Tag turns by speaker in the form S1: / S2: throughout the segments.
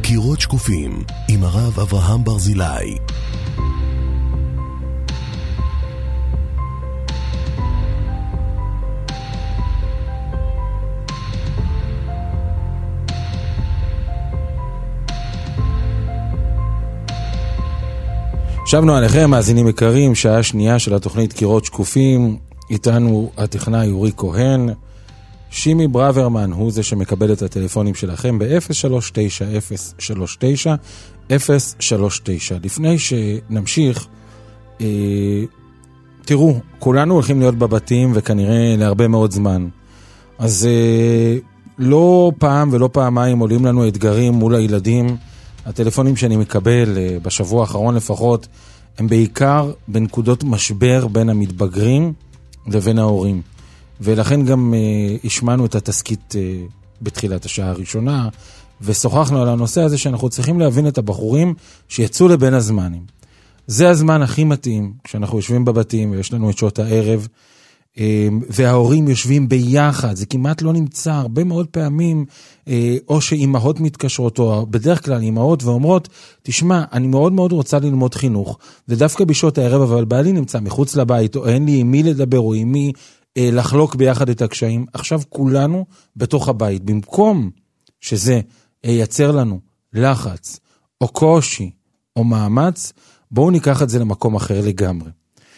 S1: קירות שקופים עם הרב אברהם ברזילי.
S2: שבנו עליכם, מאזינים יקרים, שעה שנייה של התוכנית קירות שקופים. איתנו הטכנאי אורי כהן. שימי ברוורמן הוא זה שמקבל את הטלפונים שלכם ב-039-039-039. לפני שנמשיך, תראו, כולנו הולכים להיות בבתים וכנראה להרבה מאוד זמן. אז לא פעם ולא פעמיים עולים לנו אתגרים מול הילדים. הטלפונים שאני מקבל בשבוע האחרון לפחות, הם בעיקר בנקודות משבר בין המתבגרים לבין ההורים. ולכן גם השמענו את התסקית בתחילת השעה הראשונה, ושוחחנו על הנושא הזה שאנחנו צריכים להבין את הבחורים שיצאו לבין הזמנים. זה הזמן הכי מתאים, כשאנחנו יושבים בבתים ויש לנו את שעות הערב, וההורים יושבים ביחד, זה כמעט לא נמצא, הרבה מאוד פעמים, או שאימהות מתקשרות, או בדרך כלל אימהות ואומרות, תשמע, אני מאוד מאוד רוצה ללמוד חינוך, ודווקא בשעות הערב, אבל בעלי נמצא מחוץ לבית, או אין לי עם מי לדבר, או עם מי לחלוק ביחד את הקשיים. עכשיו כולנו בתוך הבית, במקום שזה ייצר לנו לחץ, או קושי, או מאמץ, בואו ניקח את זה למקום אחר לגמרי.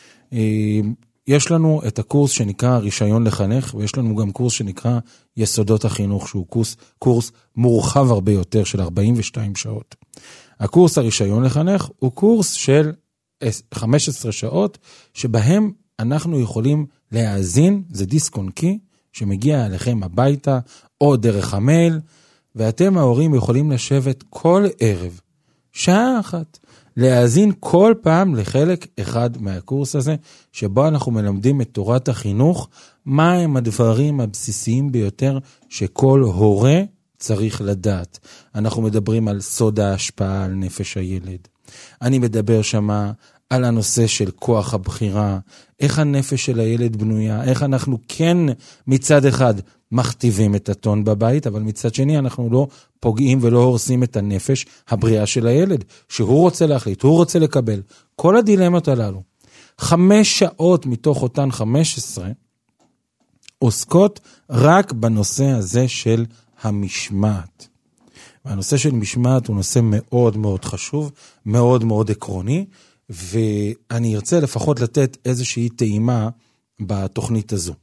S2: יש לנו את הקורס שנקרא רישיון לחנך, ויש לנו גם קורס שנקרא יסודות החינוך, שהוא קורס מורחב הרבה יותר של 42 שעות. הקורס הרישיון לחנך הוא קורס של 15 שעות, שבהם אנחנו יכולים להאזין, זה דיסק און קי, שמגיע אליכם הביתה, או דרך המייל, ואתם ההורים יכולים לשבת כל ערב, שעה אחת, להאזין כל פעם לחלק אחד מהקורס הזה, שבו אנחנו מלמדים את תורת החינוך, מה הם הדברים הבסיסיים ביותר שכל הורה צריך לדעת. אנחנו מדברים על סוד ההשפעה על נפש הילד. אני מדבר שמה על הנושא של כוח הבחירה, איך הנפש של הילד בנויה, איך אנחנו כן מצד אחד מכתיבים את הטון בבית, אבל מצד שני אנחנו לא פוגעים ולא הורסים את הנפש הבריאה של הילד, שהוא רוצה להחליט, הוא רוצה לקבל. כל הדילמות הללו, 5 שעות מתוך אותן 15, עוסקות רק בנושא הזה של המשמעת. והנושא של משמעת הוא נושא מאוד מאוד חשוב, מאוד מאוד עקרוני, ואני ארצה לפחות לתת איזושהי טעימה בתוכנית הזו.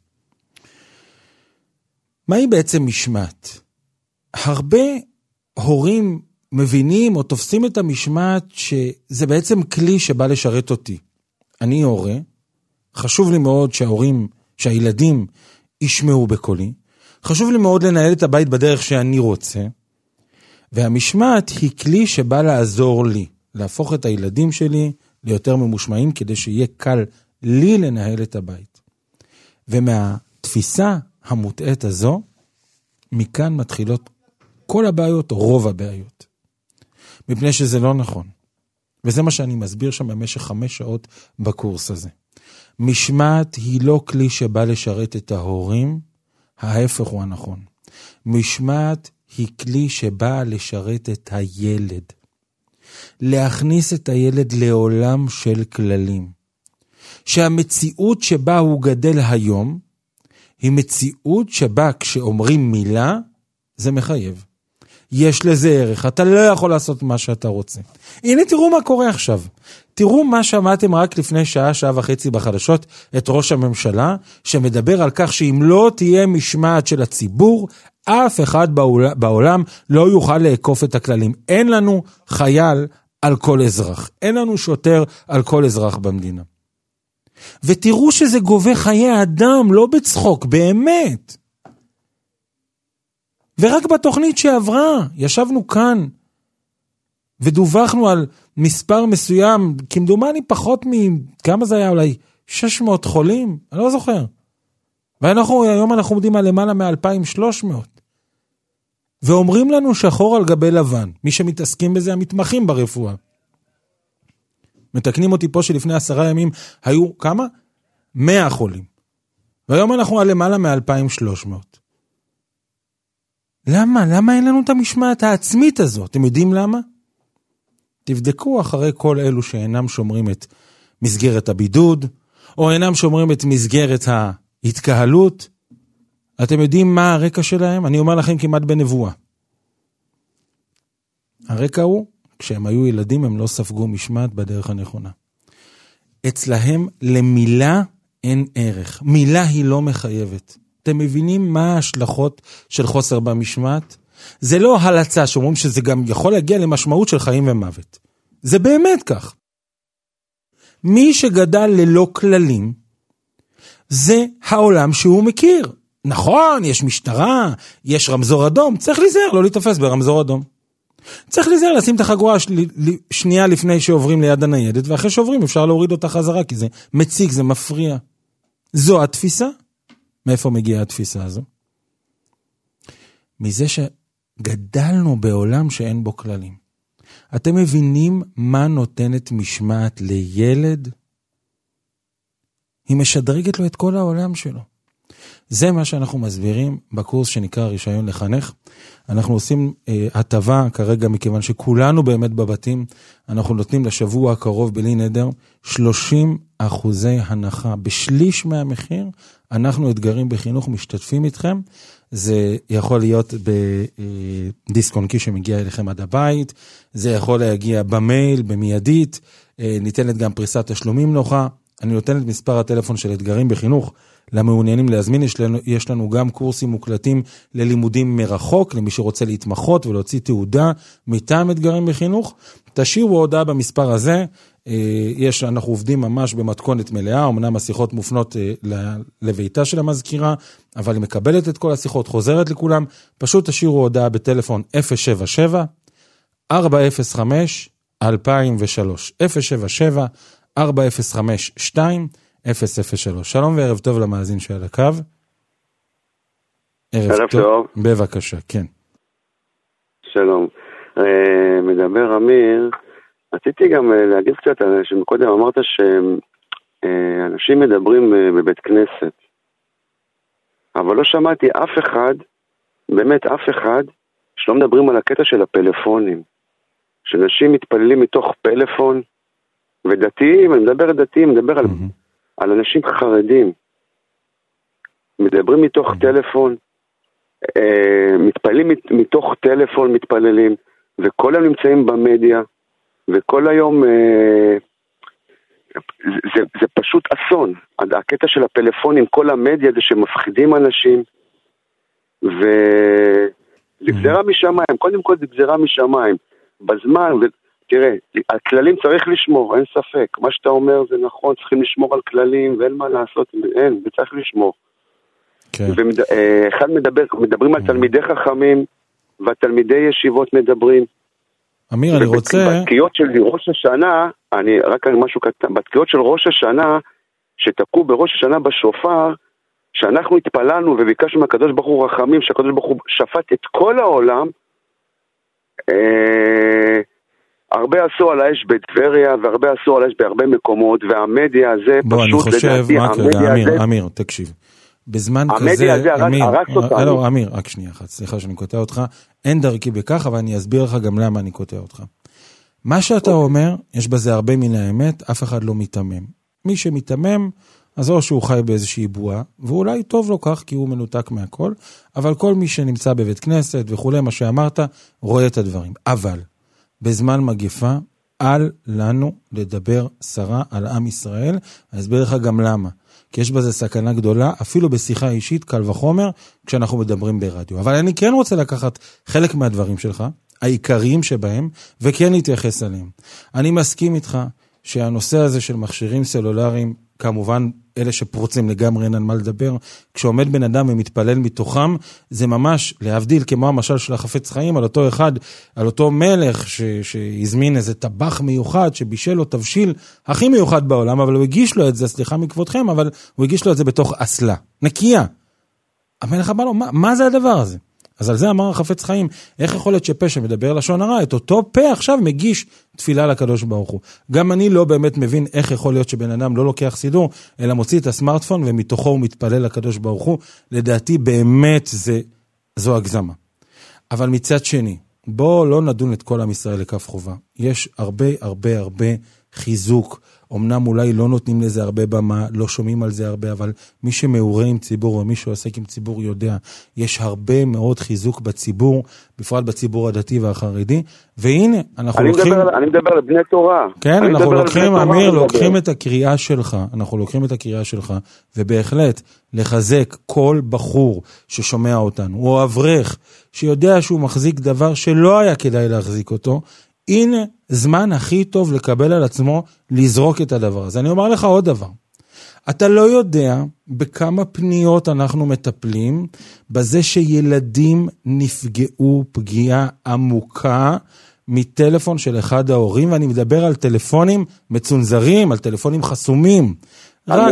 S2: מהי בעצם משמעת? הרבה הורים מבינים או תופסים את המשמעת שזה בעצם כלי שבא לשרת אותי. אני הורה, חשוב לי מאוד שהילדים ישמעו בקולי, חשוב לי מאוד לנהל את הבית בדרך שאני רוצה, והמשמעת היא כלי שבא לעזור לי, להפוך את הילדים שלי ליותר ממושמעים, כדי שיהיה קל לי לנהל את הבית. ומהתפיסה המוטעת הזו, מכאן מתחילות כל הבעיות, או רוב הבעיות. מפני שזה לא נכון. וזה מה שאני מסביר שם במשך 5 שעות בקורס הזה. משמעת היא לא כלי שבא לשרת את ההורים, ההפך הוא הנכון. משמעת היא כלי שבא לשרת את הילד. להכניס את הילד לעולם של כללים. שהמציאות שבה הוא גדל היום, היא מציאות שבה כשאומרים מילה, זה מחייב. יש לזה ערך, אתה לא יכול לעשות מה שאתה רוצה. הנה תראו מה קורה עכשיו. תראו מה שמעתם רק לפני שעה וחצי בחדשות, את ראש הממשלה, שמדבר על כך שאם לא תהיה משמעת של הציבור, אף אחד בעולם לא יוכל לעקוף את הכללים. אין לנו חייל על כל אזרח. אין לנו שוטר על כל אזרח במדינה. ותראו שזה גובה חיי אדם, לא בצחוק, באמת. ורק בתוכנית שעברה, ישבנו כאן, ודווחנו על מספר מסוים, כמדומני פחות כמה זה היה, אולי 600 חולים, אני לא זוכר. והיום אנחנו עומדים על למעלה מ-2,300. ואומרים לנו שחור על גבי לבן, מי שמתעסקים בזה המתמחים ברפואה. מתקנים אותי פה שלפני 10 ימים היו כמה? 100 חולים. והיום אנחנו על למעלה מ-2,300. למה? למה אין לנו את המשמעת העצמית הזאת? אתם יודעים למה? תבדקו אחרי כל אלו שאינם שומרים את מסגרת הבידוד, או אינם שומרים את מסגרת ההתקהלות. אתם יודעים מה הרקע שלהם? אני אומר לכם כמעט בנבואה. הרקע הוא, כשהם היו ילדים הם לא ספגו משמעת בדרך הנכונה. אצלהם למילה אין ערך. מילה היא לא מחייבת. אתם מבינים מה ההשלכות של חוסר במשמעת? זה לא הלצה שאומרים שזה גם יכול להגיע למשמעות של חיים ומוות. זה באמת כך. מי שגדל ללא כללים, זה העולם שהוא מכיר. נכון, יש משטרה, יש רמזור אדום, צריך להיזהר, לא להתאפס ברמזור אדום. צריך להיזהר לשים את החגורה שנייה לפני שעוברים ליד הניידת, ואחרי שעוברים אפשר להוריד אותה חזרה, כי זה מציג, זה מפריע. זו התפיסה. מאיפה מגיעה התפיסה הזו? מזה שגדלנו בעולם שאין בו כללים. אתם מבינים מה נותנת משמעת לילד? היא משדרגת לו את כל העולם שלו. זה מה שאנחנו מסבירים בקורס שנקרא רישיון לחנך. אנחנו עושים הטבה כרגע מכיוון שכולנו באמת בבתים. אנחנו נותנים לשבוע הקרוב בלי נדר 30% הנחה. בשליש מהמחיר אנחנו אתגרים בחינוך משתתפים איתכם. זה יכול להיות בדיסק און קי שמגיע אליכם עד הבית. זה יכול להגיע במייל, במיידית. ניתנת גם פריסת תשלומים נוחה. אני נותן את מספר הטלפון של אתגרים בחינוך למעוניינים להזמין. יש לנו גם קורסים מוקלטים ללימודים מרחוק, למי שרוצה להתמחות ולהוציא תעודה מטעם אתגרים בחינוך. תשאירו הודעה במספר הזה. אנחנו עובדים ממש במתכונת מלאה, אמנם השיחות מופנות לביתה של המזכירה, אבל היא מקבלת את כל השיחות, חוזרת לכולם. פשוט תשאירו הודעה בטלפון 077-405-2003. 077-405-2003. שלום וערב טוב למאזין שעל הקו.
S3: ערב טוב.
S2: בבקשה, כן.
S3: שלום. מדבר אמיר. רציתי גם להגיד קצת, שקודם אמרת שאנשים מדברים בבית כנסת, אבל לא שמעתי אף אחד, באמת אף אחד, שלא מדברים על הקטע של הפלאפונים. שאנשים מתפללים מתוך פלאפון, ודתיים, אני מדבר על דתיים, אני מדבר על אנשים חרדים. מדברים מתוך טלפון, מתפללים מתוך טלפון, מתפללים, וכל הם נמצאים במדיה, וכל היום, זה פשוט אסון. הקטע של הפלאפונים, כל המדיה זה שמפחידים אנשים, וזה גזירה משמיים, קודם כל זה גזירה משמיים. בזמן, תראה, הכללים צריך לשמור, אין ספק. מה שאתה אומר זה נכון, צריכים לשמור על כללים, ואין מה לעשות, אין, וצריך לשמור. כן. ואחד מדברים על תלמידי חכמים, והתלמידי ישיבות מדברים.
S2: אמיר, אני רוצה...
S3: בתקיעות של ראש השנה, רק משהו קטן, בתקיעות של ראש השנה, שתקעו בראש השנה בשופר, שאנחנו התפללנו וביקשנו מהקדוש ברוך הוא רחמים, שהקדוש ברוך הוא שפט את כל העולם, הרבה עשו על האש בטבריה, והרבה עשו על האש בהרבה מקומות, והמדיה הזה
S2: פשוט... בוא, אני חושב, רק רגע, אמיר, תקשיב. בזמן כזה, אמיר, רק שנייה אחת, סליחה שאני קוטע אותך, אין דרכי בכך, אבל אני אסביר לך גם למה אני קוטע אותך. מה שאתה אומר, יש בזה הרבה מן האמת, אף אחד לא מתאמם. מי שמתאמם, אז או שהוא חי באיזושהי בועה, ואולי טוב לו כך, כי הוא מנותק מהכל, אבל כל מי שנמצא בבית כנסת וכו', מה שאמרת, רואה את הדברים. אבל, בזמן מגפה, אל לנו לדבר שרה על עם ישראל, אני אסביר לך גם למה. כי יש בזה סכנה גדולה, אפילו בשיחה אישית, קל וחומר, כשאנחנו מדברים ברדיו. אבל אני כן רוצה לקחת חלק מהדברים שלך, העיקריים שבהם, וכן להתייחס עליהם. אני מסכים איתך שהנושא הזה של מכשירים סלולריים, כמובן אלה שפרוצים לגמרי אין על מה לדבר, כשעומד בן אדם ומתפלל מתוכם, זה ממש להבדיל כמו המשל של החפץ חיים, על אותו אחד, על אותו מלך שהזמין איזה טבח מיוחד, שבישל לו תבשיל הכי מיוחד בעולם, אבל הוא הגיש לו את זה, סליחה מכבודכם, אבל הוא הגיש לו את זה בתוך אסלה, נקייה. המלך אמר לו, מה זה הדבר הזה? אז על זה אמר החפץ חיים, איך יכול להיות שפה שמדבר לשון הרע, את אותו פה עכשיו מגיש תפילה לקדוש ברוך הוא. גם אני לא באמת מבין איך יכול להיות שבן אדם לא לוקח סידור, אלא מוציא את הסמארטפון ומתוכו הוא מתפלל לקדוש ברוך הוא. לדעתי באמת זו הגזמה. אבל מצד שני, בוא לא נדון את כל עם ישראל לכף חובה. יש הרבה חיזוק. אמנם אולי לא נותנים לזה הרבה במה, לא שומעים על זה הרבה, אבל מי שמעורה עם ציבור ומי שעוסק עם ציבור יודע, יש הרבה מאוד חיזוק בציבור, בפרט בציבור הדתי והחרדי, והנה, אנחנו לוקחים...
S3: אני מדבר על בני תורה.
S2: כן, אנחנו לוקחים, אמיר, לוקחים את הקריאה שלך, ובהחלט לחזק כל בחור ששומע אותנו, או אברך, שיודע שהוא מחזיק דבר שלא היה כדאי להחזיק אותו, הנה זמן הכי טוב לקבל על עצמו לזרוק את הדבר הזה. אני אומר לך עוד דבר. אתה לא יודע בכמה פניות אנחנו מטפלים בזה שילדים נפגעו פגיעה עמוקה מטלפון של אחד ההורים, ואני מדבר על טלפונים מצונזרים, על טלפונים חסומים. רק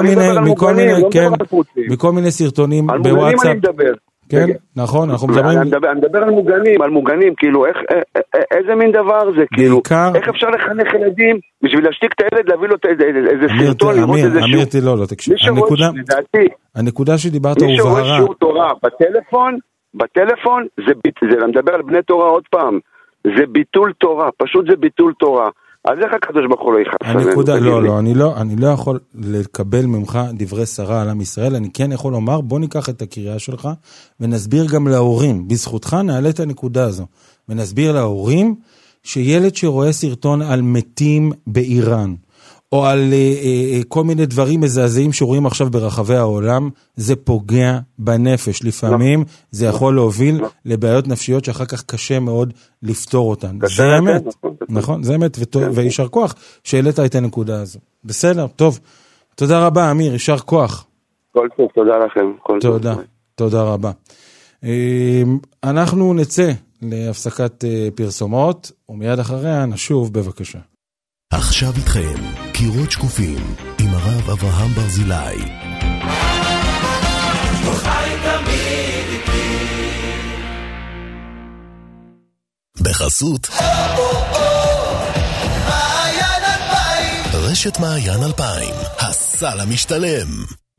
S2: מכל מיני סרטונים בוואטסאפ.
S3: אני מדבר.
S2: כן, נכון, אנחנו מדברים...
S3: אני מדבר על מוגנים, כאילו, איזה מין דבר זה, כאילו, איך אפשר לחנך ילדים, בשביל להשתיק את הילד, להביא לו איזה סרטון, לראות איזה שיעור.
S2: אמיר, לא, תקשיב, הנקודה שדיברת הוא
S3: בהרה. מי שרואה שיעור תורה בטלפון, אני מדבר על בני תורה עוד פעם, זה ביטול תורה, פשוט זה ביטול תורה. אז איך הקדוש ברוך הוא לא יחס?
S2: אני לא יכול לקבל ממך דברי שרה על עם ישראל, אני כן יכול לומר, בוא ניקח את הקריאה שלך, ונסביר גם להורים, בזכותך נעלה את הנקודה הזו, ונסביר להורים, שילד שרואה סרטון על מתים באיראן, או על כל מיני דברים מזעזעים שרואים עכשיו ברחבי העולם, זה פוגע בנפש. לפעמים זה יכול להוביל לבעיות נפשיות שאחר כך קשה מאוד לפתור אותן. זה אמת, נכון? זה אמת, וישר כוח שהעלית את הנקודה הזו. בסדר, טוב. תודה רבה, אמיר, ישר כוח.
S3: כל טוב, תודה לכם.
S2: תודה רבה. אנחנו נצא להפסקת פרסומות, ומיד אחריה נשוב בבקשה.
S1: עכשיו איתכם, קירות שקופים, עם הרב אברהם ברזילי. בחסות רשת מעיין 2000, הסל המשתלם.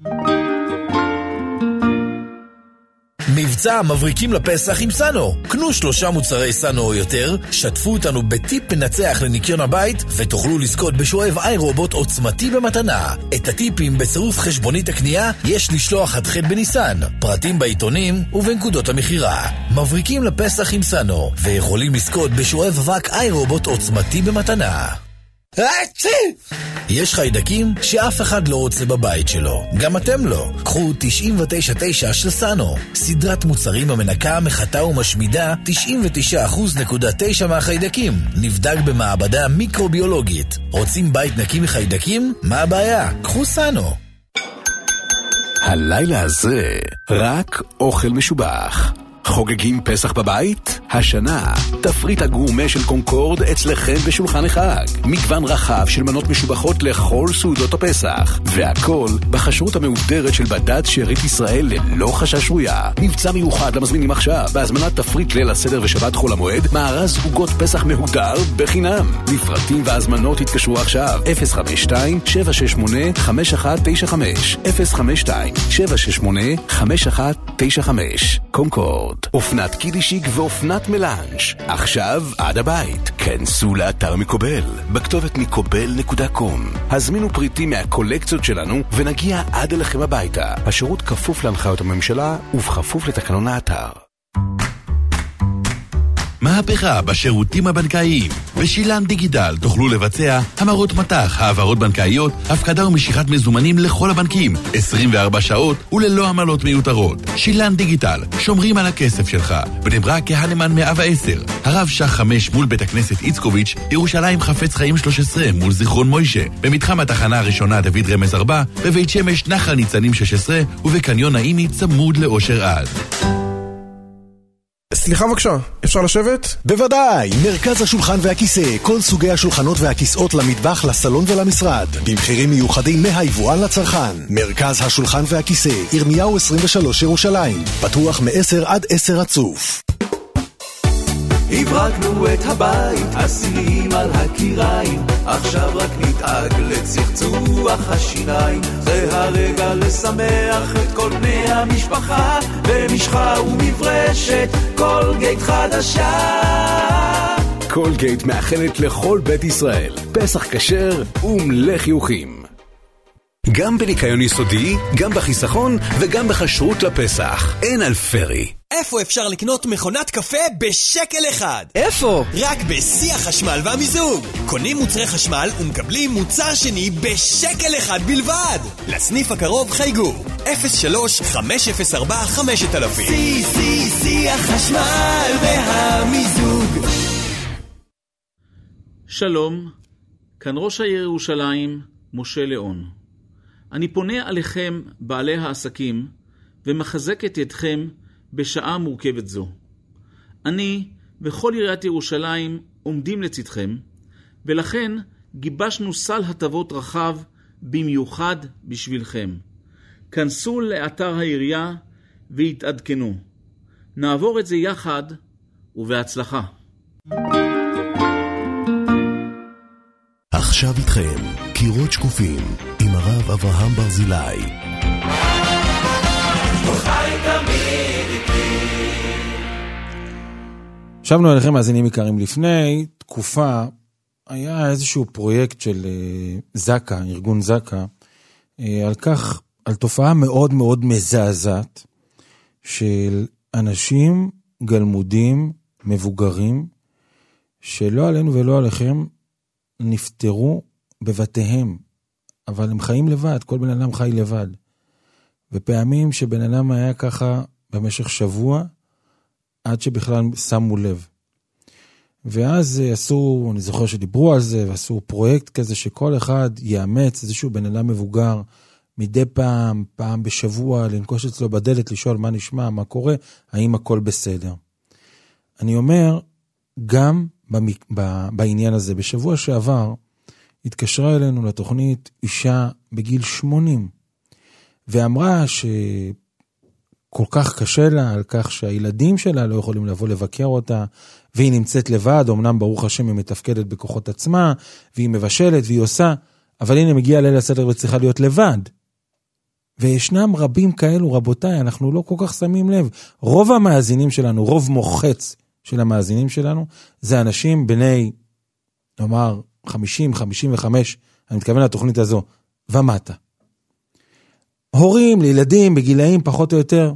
S4: מבצע מבריקים לפסח עם סנו. קנו 3 מוצרי סנו או יותר, שתפו אותנו בטיפ מנצח לניקיון הבית, ותוכלו לזכות בשואב איי-רובוט עוצמתי במתנה. את הטיפים בצירוף חשבונית הקנייה יש לשלוח עד ח' בניסן. פרטים בעיתונים ובנקודות המחירה. מבריקים לפסח עם סנו, ויכולים לזכות בשואב אבק איי-רובוט עוצמתי במתנה. יש חיידקים שאף אחד לא רוצה בבית שלו, גם אתם לא. קחו 99.9 של סנו, סדרת מוצרים המנקה, מחתה ומשמידה 99.9% מהחיידקים. נבדק במעבדה מיקרוביולוגית. רוצים בית נקי מחיידקים? מה הבעיה? קחו סנו.
S5: הלילה הזה רק אוכל משובח. חוגגים פסח בבית? השנה, תפריט הגורמה של קונקורד אצלכם בשולחן החג. מגוון רחב של מנות משובחות לכל סעודות הפסח. והכל בחשרות המאודרת של בד"ץ שארית ישראל ללא חשש רויה. מבצע מיוחד למזמינים עכשיו, בהזמנת תפריט ליל הסדר ושבת חול המועד, מארז עוגות פסח מהודר בחינם. לפרטים והזמנות התקשרו עכשיו, 052-768-5195. 052-768-5195. קונקורד. אופנת קידישיק ואופנת מלאנש. עכשיו עד הבית. כנסו לאתר מקובל, בכתובת מקובל.com. הזמינו פריטים מהקולקציות שלנו ונגיע עד אליכם הביתה. השירות כפוף להנחיות הממשלה ובכפוף לתקנון האתר.
S6: מהפכה בשירותים הבנקאיים. בשילן דיגיטל תוכלו לבצע המרות מטח, העברות בנקאיות, הפקדה ומשיכת מזומנים לכל הבנקים, 24 שעות וללא עמלות מיותרות. שילן דיגיטל, שומרים על הכסף שלך. בני ברק כהנמן 110, הרב שח 5 מול בית הכנסת איצקוביץ', ירושלים חפץ חיים 13 מול זיכרון מוישה, במתחם התחנה הראשונה דוד רמז 4, בבית שמש נחל ניצנים 16 ובקניון נעימי צמוד לאושר עד.
S7: סליחה בבקשה, אפשר לשבת?
S1: בוודאי, מרכז השולחן והכיסא, כל סוגי השולחנות והכיסאות למטבח, לסלון ולמשרד, במחירים מיוחדים מהיבואן לצרכן. מרכז השולחן והכיסא, ירמיהו 23 ירושלים, פתוח מ-10 עד 10 רצוף.
S8: הברקנו את הבית, השיאים על הקיריים, עכשיו רק נתאג לצחצוח השיניים. זה הרגע לשמח את כל בני המשפחה, במשחה ומברשת קולגייט חדשה.
S5: קולגייט מאחלת לכל בית ישראל פסח כשר ומלא חיוכים. גם בניקיון יסודי, גם בחיסכון וגם בכשרות לפסח. אין על פרי.
S9: איפה אפשר לקנות מכונת קפה בשקל אחד?
S10: איפה?
S9: רק בשיא החשמל והמיזוג. קונים מוצרי חשמל ומקבלים מוצר שני בשקל אחד בלבד. לסניף הקרוב חייגו 03-504-5000.
S10: שיא החשמל והמיזוג.
S11: שלום, כאן ראש העיר ירושלים, משה ליאון. אני פונה עליכם, בעלי העסקים, ומחזק את ידכם בשעה מורכבת זו. אני וכל עיריית ירושלים עומדים לצדכם, ולכן גיבשנו סל הטבות רחב במיוחד בשבילכם. כנסו לאתר העירייה והתעדכנו. נעבור את זה יחד ובהצלחה.
S1: עכשיו איתכם, קירות שקופים, עם הרב אברהם ברזילי.
S2: שבנו אליכם מאזינים יקרים. לפני תקופה היה איזשהו פרויקט של זקה, ארגון זקה, על תופעה מאוד מאוד מזעזעת של אנשים גלמודים, מבוגרים, שלא עלינו ולא עליכם, נפטרו בבתיהם, אבל הם חיים לבד, כל בן אדם חי לבד. ופעמים שבן אדם היה ככה במשך שבוע, עד שבכלל שמו לב. ואז עשו, אני זוכר שדיברו על זה, ועשו פרויקט כזה שכל אחד יאמץ איזשהו בן אדם מבוגר, מדי פעם בשבוע, לנקוש אצלו בדלת, לשאול מה נשמע, מה קורה, האם הכל בסדר. אני אומר, גם בעניין הזה, בשבוע שעבר, התקשרה אלינו לתוכנית אישה בגיל 80, ואמרה שכל כך קשה לה על כך שהילדים שלה לא יכולים לבוא לבקר אותה, והיא נמצאת לבד, אמנם ברוך השם היא מתפקדת בכוחות עצמה, והיא מבשלת והיא עושה, אבל הנה מגיע ליל הסדר וצריכה להיות לבד. וישנם רבים כאלו, רבותיי, אנחנו לא כל כך שמים לב. רוב המאזינים שלנו, רוב מוחץ של המאזינים שלנו, זה אנשים בני, נאמר, 50, 55, אני מתכוון לתוכנית הזו, ומטה. הורים לילדים בגילאים פחות או יותר,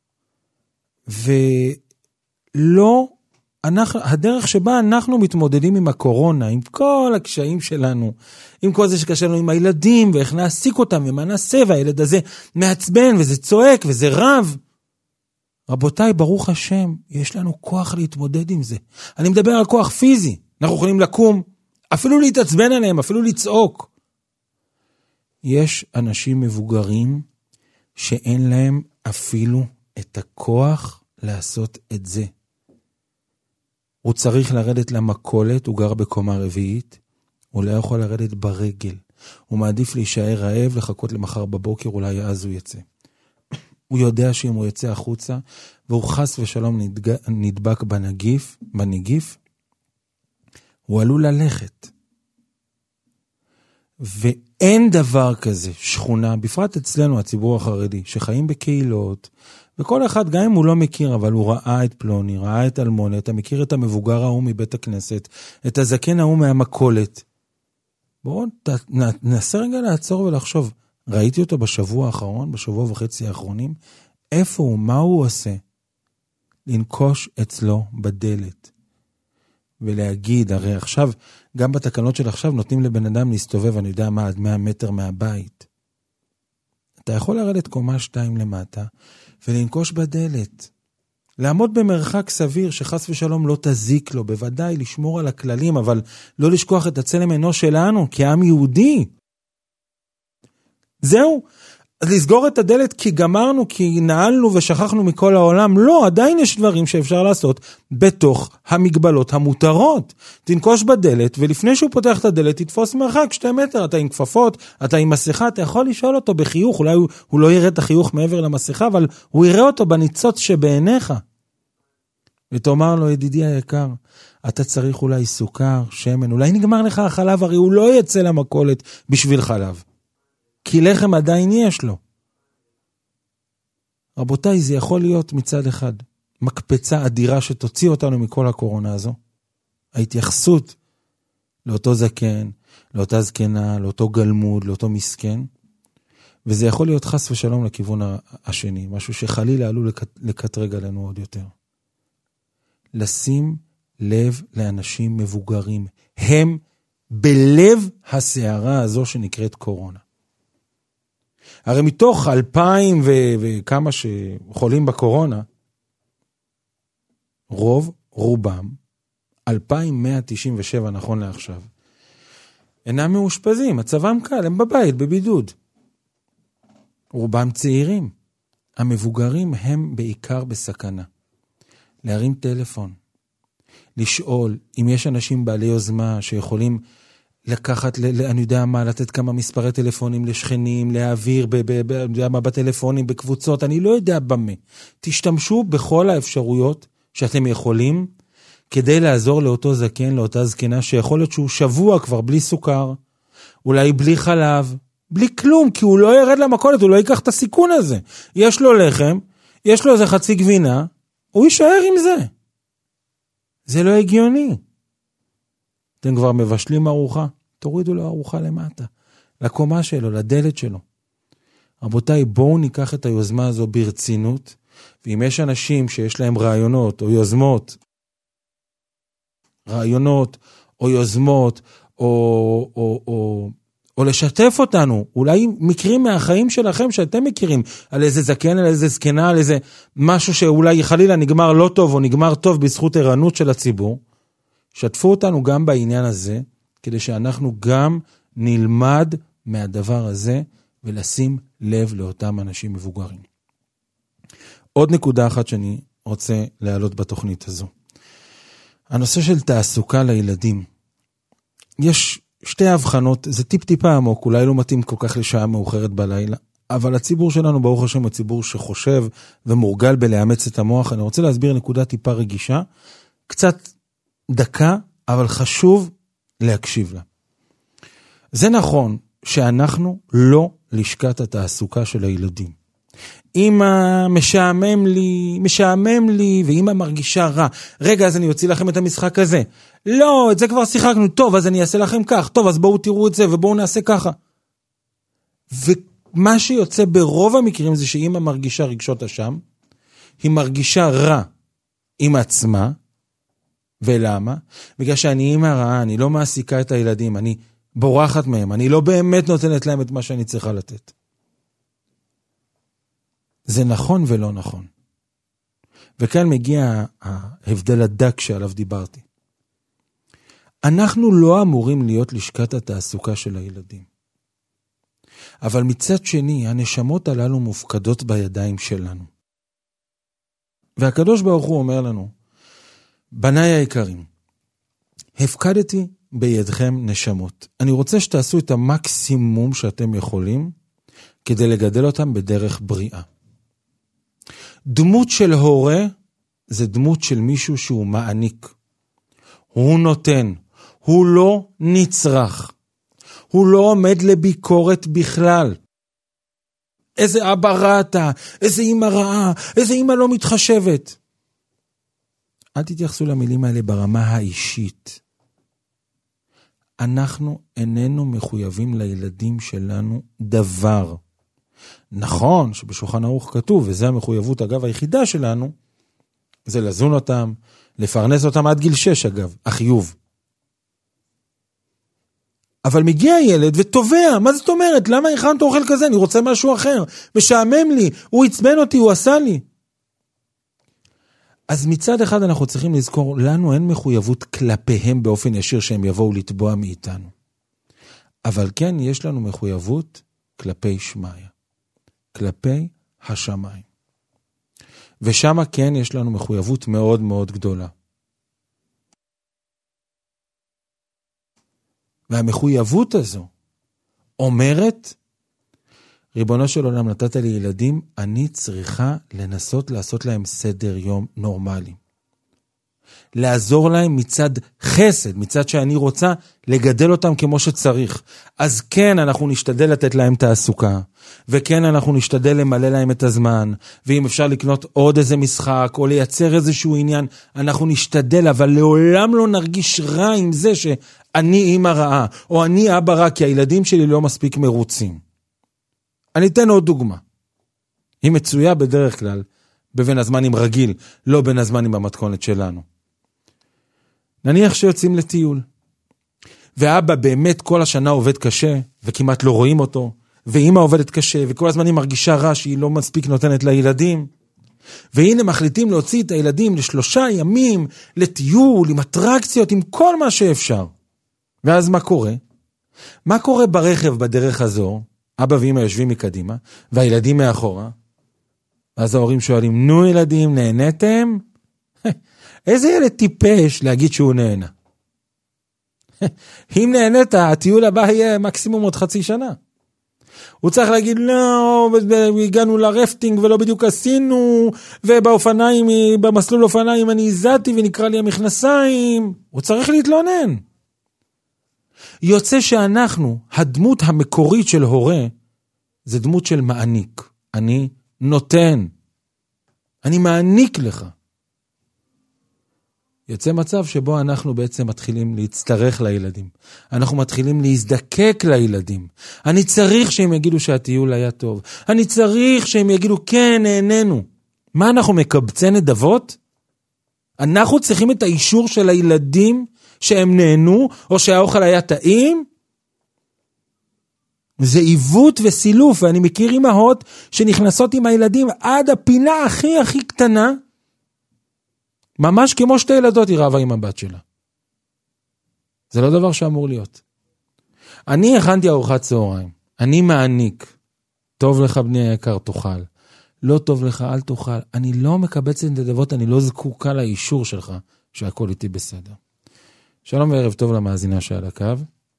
S2: ולא, הדרך שבה אנחנו מתמודדים עם הקורונה, עם כל הקשיים שלנו, עם כל זה שקשה לנו עם הילדים, ואיך נעסיק אותם, ומה נעשה, והילד הזה מעצבן, וזה צועק, וזה רב. רבותיי, ברוך השם, יש לנו כוח להתמודד עם זה. אני מדבר על כוח פיזי. אנחנו יכולים לקום, אפילו להתעצבן עליהם, אפילו לצעוק. יש אנשים מבוגרים שאין להם אפילו את הכוח לעשות את זה. הוא צריך לרדת למכולת, הוא גר בקומה רביעית, הוא לא יכול לרדת ברגל. הוא מעדיף להישאר רעב, לחכות למחר בבוקר, אולי אז הוא יצא. הוא יודע שאם הוא יצא החוצה, והוא חס ושלום נדבק בנגיף, הוא עלול ללכת. ואין דבר כזה, שכונה, בפרט אצלנו הציבור החרדי, שחיים בקהילות, וכל אחד, גם אם הוא לא מכיר, אבל הוא ראה את פלוני, ראה את אלמוני, אתה מכיר את המבוגר ההוא מבית הכנסת, את הזקן ההוא מהמכולת. בואו ננסה רגע לעצור ולחשוב, ראיתי אותו בשבוע האחרון, בשבוע וחצי האחרונים, איפה הוא, מה הוא עושה? לנקוש אצלו בדלת. ולהגיד, הרי עכשיו, גם בתקנות של עכשיו, נותנים לבן אדם להסתובב, אני יודע מה, עד 100 מטר מהבית. אתה יכול לרדת קומה 2 למטה, ולנקוש בדלת. לעמוד במרחק סביר, שחס ושלום לא תזיק לו, בוודאי לשמור על הכללים, אבל לא לשכוח את הצלם אנוש שלנו, כעם יהודי. זהו, אז לסגור את הדלת כי גמרנו, כי נעלנו ושכחנו מכל העולם. לא, עדיין יש דברים שאפשר לעשות בתוך המגבלות המותרות. תנקוש בדלת, ולפני שהוא פותח את הדלת, תתפוס מרחק 2 מטר, אתה עם כפפות, אתה עם מסכה, אתה יכול לשאול אותו בחיוך, אולי הוא לא יראה את החיוך מעבר למסכה, אבל הוא יראה אותו בניצוץ שבעיניך. ותאמר לו, ידידי היקר, אתה צריך אולי סוכר, שמן, אולי נגמר לך החלב, הרי הוא לא יצא למכולת בשביל חלב. כי לחם עדיין יש לו. רבותיי, זה יכול להיות מצד אחד מקפצה אדירה שתוציא אותנו מכל הקורונה הזו. ההתייחסות לאותו זקן, לאותה זקנה, לאותו גלמוד, לאותו מסכן, וזה יכול להיות חס ושלום לכיוון השני, משהו שחלילה עלול לקטרג עלינו עוד יותר. לשים לב לאנשים מבוגרים, הם בלב הסערה הזו שנקראת קורונה. הרי מתוך 2,000 וכמה שחולים בקורונה, רובם, 2,197 נכון לעכשיו, אינם מאושפזים, מצבם קל, הם בבית, בבידוד. רובם צעירים. המבוגרים הם בעיקר בסכנה. להרים טלפון, לשאול אם יש אנשים בעלי יוזמה שיכולים לקחת, אני יודע מה, לתת כמה מספרי טלפונים לשכנים, להעביר בטלפונים, בקבוצות, אני לא יודע במה. תשתמשו בכל האפשרויות שאתם יכולים, כדי לעזור לאותו זקן, לאותה זקנה, שיכול להיות שהוא שבוע כבר בלי סוכר, אולי בלי חלב, בלי כלום, כי הוא לא ירד למכולת, הוא לא ייקח את הסיכון הזה. יש לו לחם, יש לו איזה חצי גבינה, הוא יישאר עם זה. זה לא הגיוני. אתם כבר מבשלים ארוחה, תורידו לו ארוחה למטה, לקומה שלו, לדלת שלו. רבותיי, בואו ניקח את היוזמה הזו ברצינות, ואם יש אנשים שיש להם רעיונות או יוזמות, או יוזמות, או לשתף אותנו, אולי מקרים מהחיים שלכם שאתם מכירים, על איזה זקן, על איזה זקנה, על איזה משהו שאולי חלילה נגמר לא טוב, או נגמר טוב בזכות ערנות של הציבור, שתפו אותנו גם בעניין הזה, כדי שאנחנו גם נלמד מהדבר הזה, ולשים לב לאותם אנשים מבוגרים. עוד נקודה אחת שאני רוצה להעלות בתוכנית הזו. הנושא של תעסוקה לילדים. יש שתי הבחנות, זה טיפה עמוק, אולי לא מתאים כל כך לשעה מאוחרת בלילה, אבל הציבור שלנו, ברוך השם, הוא ציבור שחושב ומורגל בלאמץ את המוח. אני רוצה להסביר נקודה טיפה רגישה, קצת דקה, אבל חשוב להקשיב לה. זה נכון שאנחנו לא לשכת התעסוקה של הילדים. אמא משעמם לי, ואמא מרגישה רע. רגע, אז אני אוציא לכם את המשחק הזה. לא, את זה כבר שיחקנו. טוב, אז אני אעשה לכם כך. טוב, אז בואו תראו את זה, ובואו נעשה ככה. ומה שיוצא ברוב המקרים זה שאמא מרגישה רגשות אשם, היא מרגישה רע עם עצמה, ולמה? בגלל שאני אמא רעה, אני לא מעסיקה את הילדים, אני בורחת מהם, אני לא באמת נותנת להם את מה שאני צריכה לתת. זה נכון ולא נכון. וכאן מגיע ההבדל הדק שעליו דיברתי. אנחנו לא אמורים להיות לשכת התעסוקה של הילדים. אבל מצד שני, הנשמות הללו מופקדות בידיים שלנו. והקדוש ברוך הוא אומר לנו, בניי היקרים, הפקדתי בידכם נשמות. אני רוצה שתעשו את המקסימום שאתם יכולים, כדי לגדל אותם בדרך בריאה. דמות של הורה, זה דמות של מישהו שהוא מעניק. הוא נותן, הוא לא נצרך. הוא לא עומד לביקורת בכלל. איזה אבא רע אתה, איזה אמא רעה, איזה אמא לא מתחשבת. אל תתייחסו למילים האלה ברמה האישית. אנחנו איננו מחויבים לילדים שלנו דבר. נכון שבשולחן ערוך כתוב, וזה המחויבות אגב היחידה שלנו, זה לזון אותם, לפרנס אותם עד גיל 6 אגב, החיוב. אבל מגיע ילד ותובע, מה זאת אומרת? למה הכנת אוכל כזה? אני רוצה משהו אחר, משעמם לי, הוא עצבן אותי, הוא עשה לי. אז מצד אחד אנחנו צריכים לזכור, לנו אין מחויבות כלפיהם באופן ישיר שהם יבואו לתבוע מאיתנו. אבל כן יש לנו מחויבות כלפי שמיה. כלפי השמיים. ושמה כן יש לנו מחויבות מאוד מאוד גדולה. והמחויבות הזו אומרת, ריבונו של עולם נתת לי ילדים, אני צריכה לנסות לעשות להם סדר יום נורמלי. לעזור להם מצד חסד, מצד שאני רוצה לגדל אותם כמו שצריך. אז כן, אנחנו נשתדל לתת להם תעסוקה, וכן, אנחנו נשתדל למלא להם את הזמן, ואם אפשר לקנות עוד איזה משחק, או לייצר איזשהו עניין, אנחנו נשתדל, אבל לעולם לא נרגיש רע עם זה שאני אמא רעה, או אני אבא רע, כי הילדים שלי לא מספיק מרוצים. אני אתן עוד דוגמה. היא מצויה בדרך כלל, בבין הזמנים רגיל, לא בין הזמנים במתכונת שלנו. נניח שיוצאים לטיול, ואבא באמת כל השנה עובד קשה, וכמעט לא רואים אותו, ואמא עובדת קשה, וכל הזמן היא מרגישה רע שהיא לא מספיק נותנת לילדים, והנה מחליטים להוציא את הילדים ל3 ימים, לטיול, עם אטרקציות, עם כל מה שאפשר. ואז מה קורה? מה קורה ברכב בדרך הזו? אבא ואמא יושבים מקדימה, והילדים מאחורה, אז ההורים שואלים, נו ילדים, נהנתם? איזה ילד טיפש להגיד שהוא נהנה? אם נהנית, הטיול הבא יהיה מקסימום עוד חצי שנה. הוא צריך להגיד, לא, הגענו לרפטינג ולא בדיוק עשינו, ובאופניים, במסלול אופניים אני הזעתי ונקרא לי המכנסיים. הוא צריך להתלונן. יוצא שאנחנו, הדמות המקורית של הורה, זה דמות של מעניק. אני נותן. אני מעניק לך. יוצא מצב שבו אנחנו בעצם מתחילים להצטרך לילדים. אנחנו מתחילים להזדקק לילדים. אני צריך שהם יגידו שהטיול היה טוב. אני צריך שהם יגידו, כן, נהנינו. מה אנחנו מקבצי נדבות? אנחנו צריכים את האישור של הילדים שהם נהנו, או שהאוכל היה טעים? זה עיוות וסילוף, ואני מכיר אמהות שנכנסות עם הילדים עד הפינה הכי הכי קטנה, ממש כמו 2 ילדות היא רבה עם הבת שלה. זה לא דבר שאמור להיות. אני הכנתי ארוחת צהריים, אני מעניק, טוב לך בני היקר תאכל, לא טוב לך אל תאכל, אני לא מקבצת נדבות, אני לא זקוקה לאישור שלך שהכל איתי בסדר. שלום וערב טוב למאזינה שעל הקו.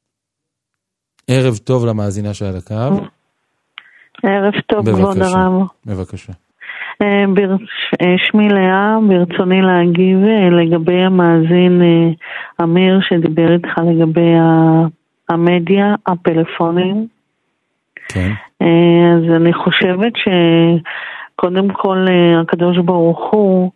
S2: ערב טוב למאזינה שעל הקו.
S12: ערב טוב כבוד הרב.
S2: בבקשה.
S12: שמי לאה, ברצוני להגיב לגבי המאזין אמיר שדיבר איתך לגבי המדיה, הפלאפונים.
S2: כן.
S12: אז אני חושבת שקודם כל הקדוש ברוך הוא,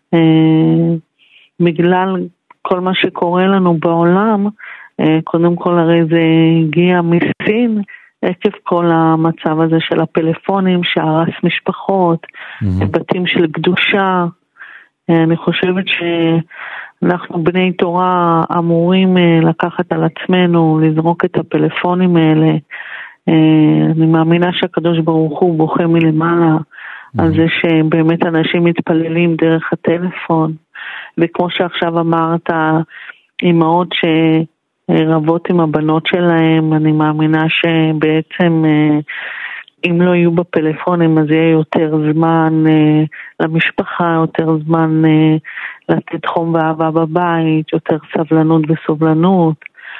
S12: בגלל כל מה שקורה לנו בעולם, קודם כל הרי זה הגיע מסין, עקב כל המצב הזה של הפלאפונים שהרס משפחות, בתים של קדושה. אני חושבת שאנחנו בני תורה אמורים לקחת על עצמנו, לזרוק את הפלאפונים האלה. אני מאמינה שהקדוש ברוך הוא בוכה מלמעלה על זה שבאמת אנשים מתפללים דרך הטלפון, וכמו שעכשיו אמרת, אמהות רבות עם הבנות שלהם, אני מאמינה שבעצם אם לא יהיו בפלאפונים אז יהיה יותר זמן למשפחה, יותר זמן לתת חום ואהבה בבית, יותר סבלנות וסובלנות.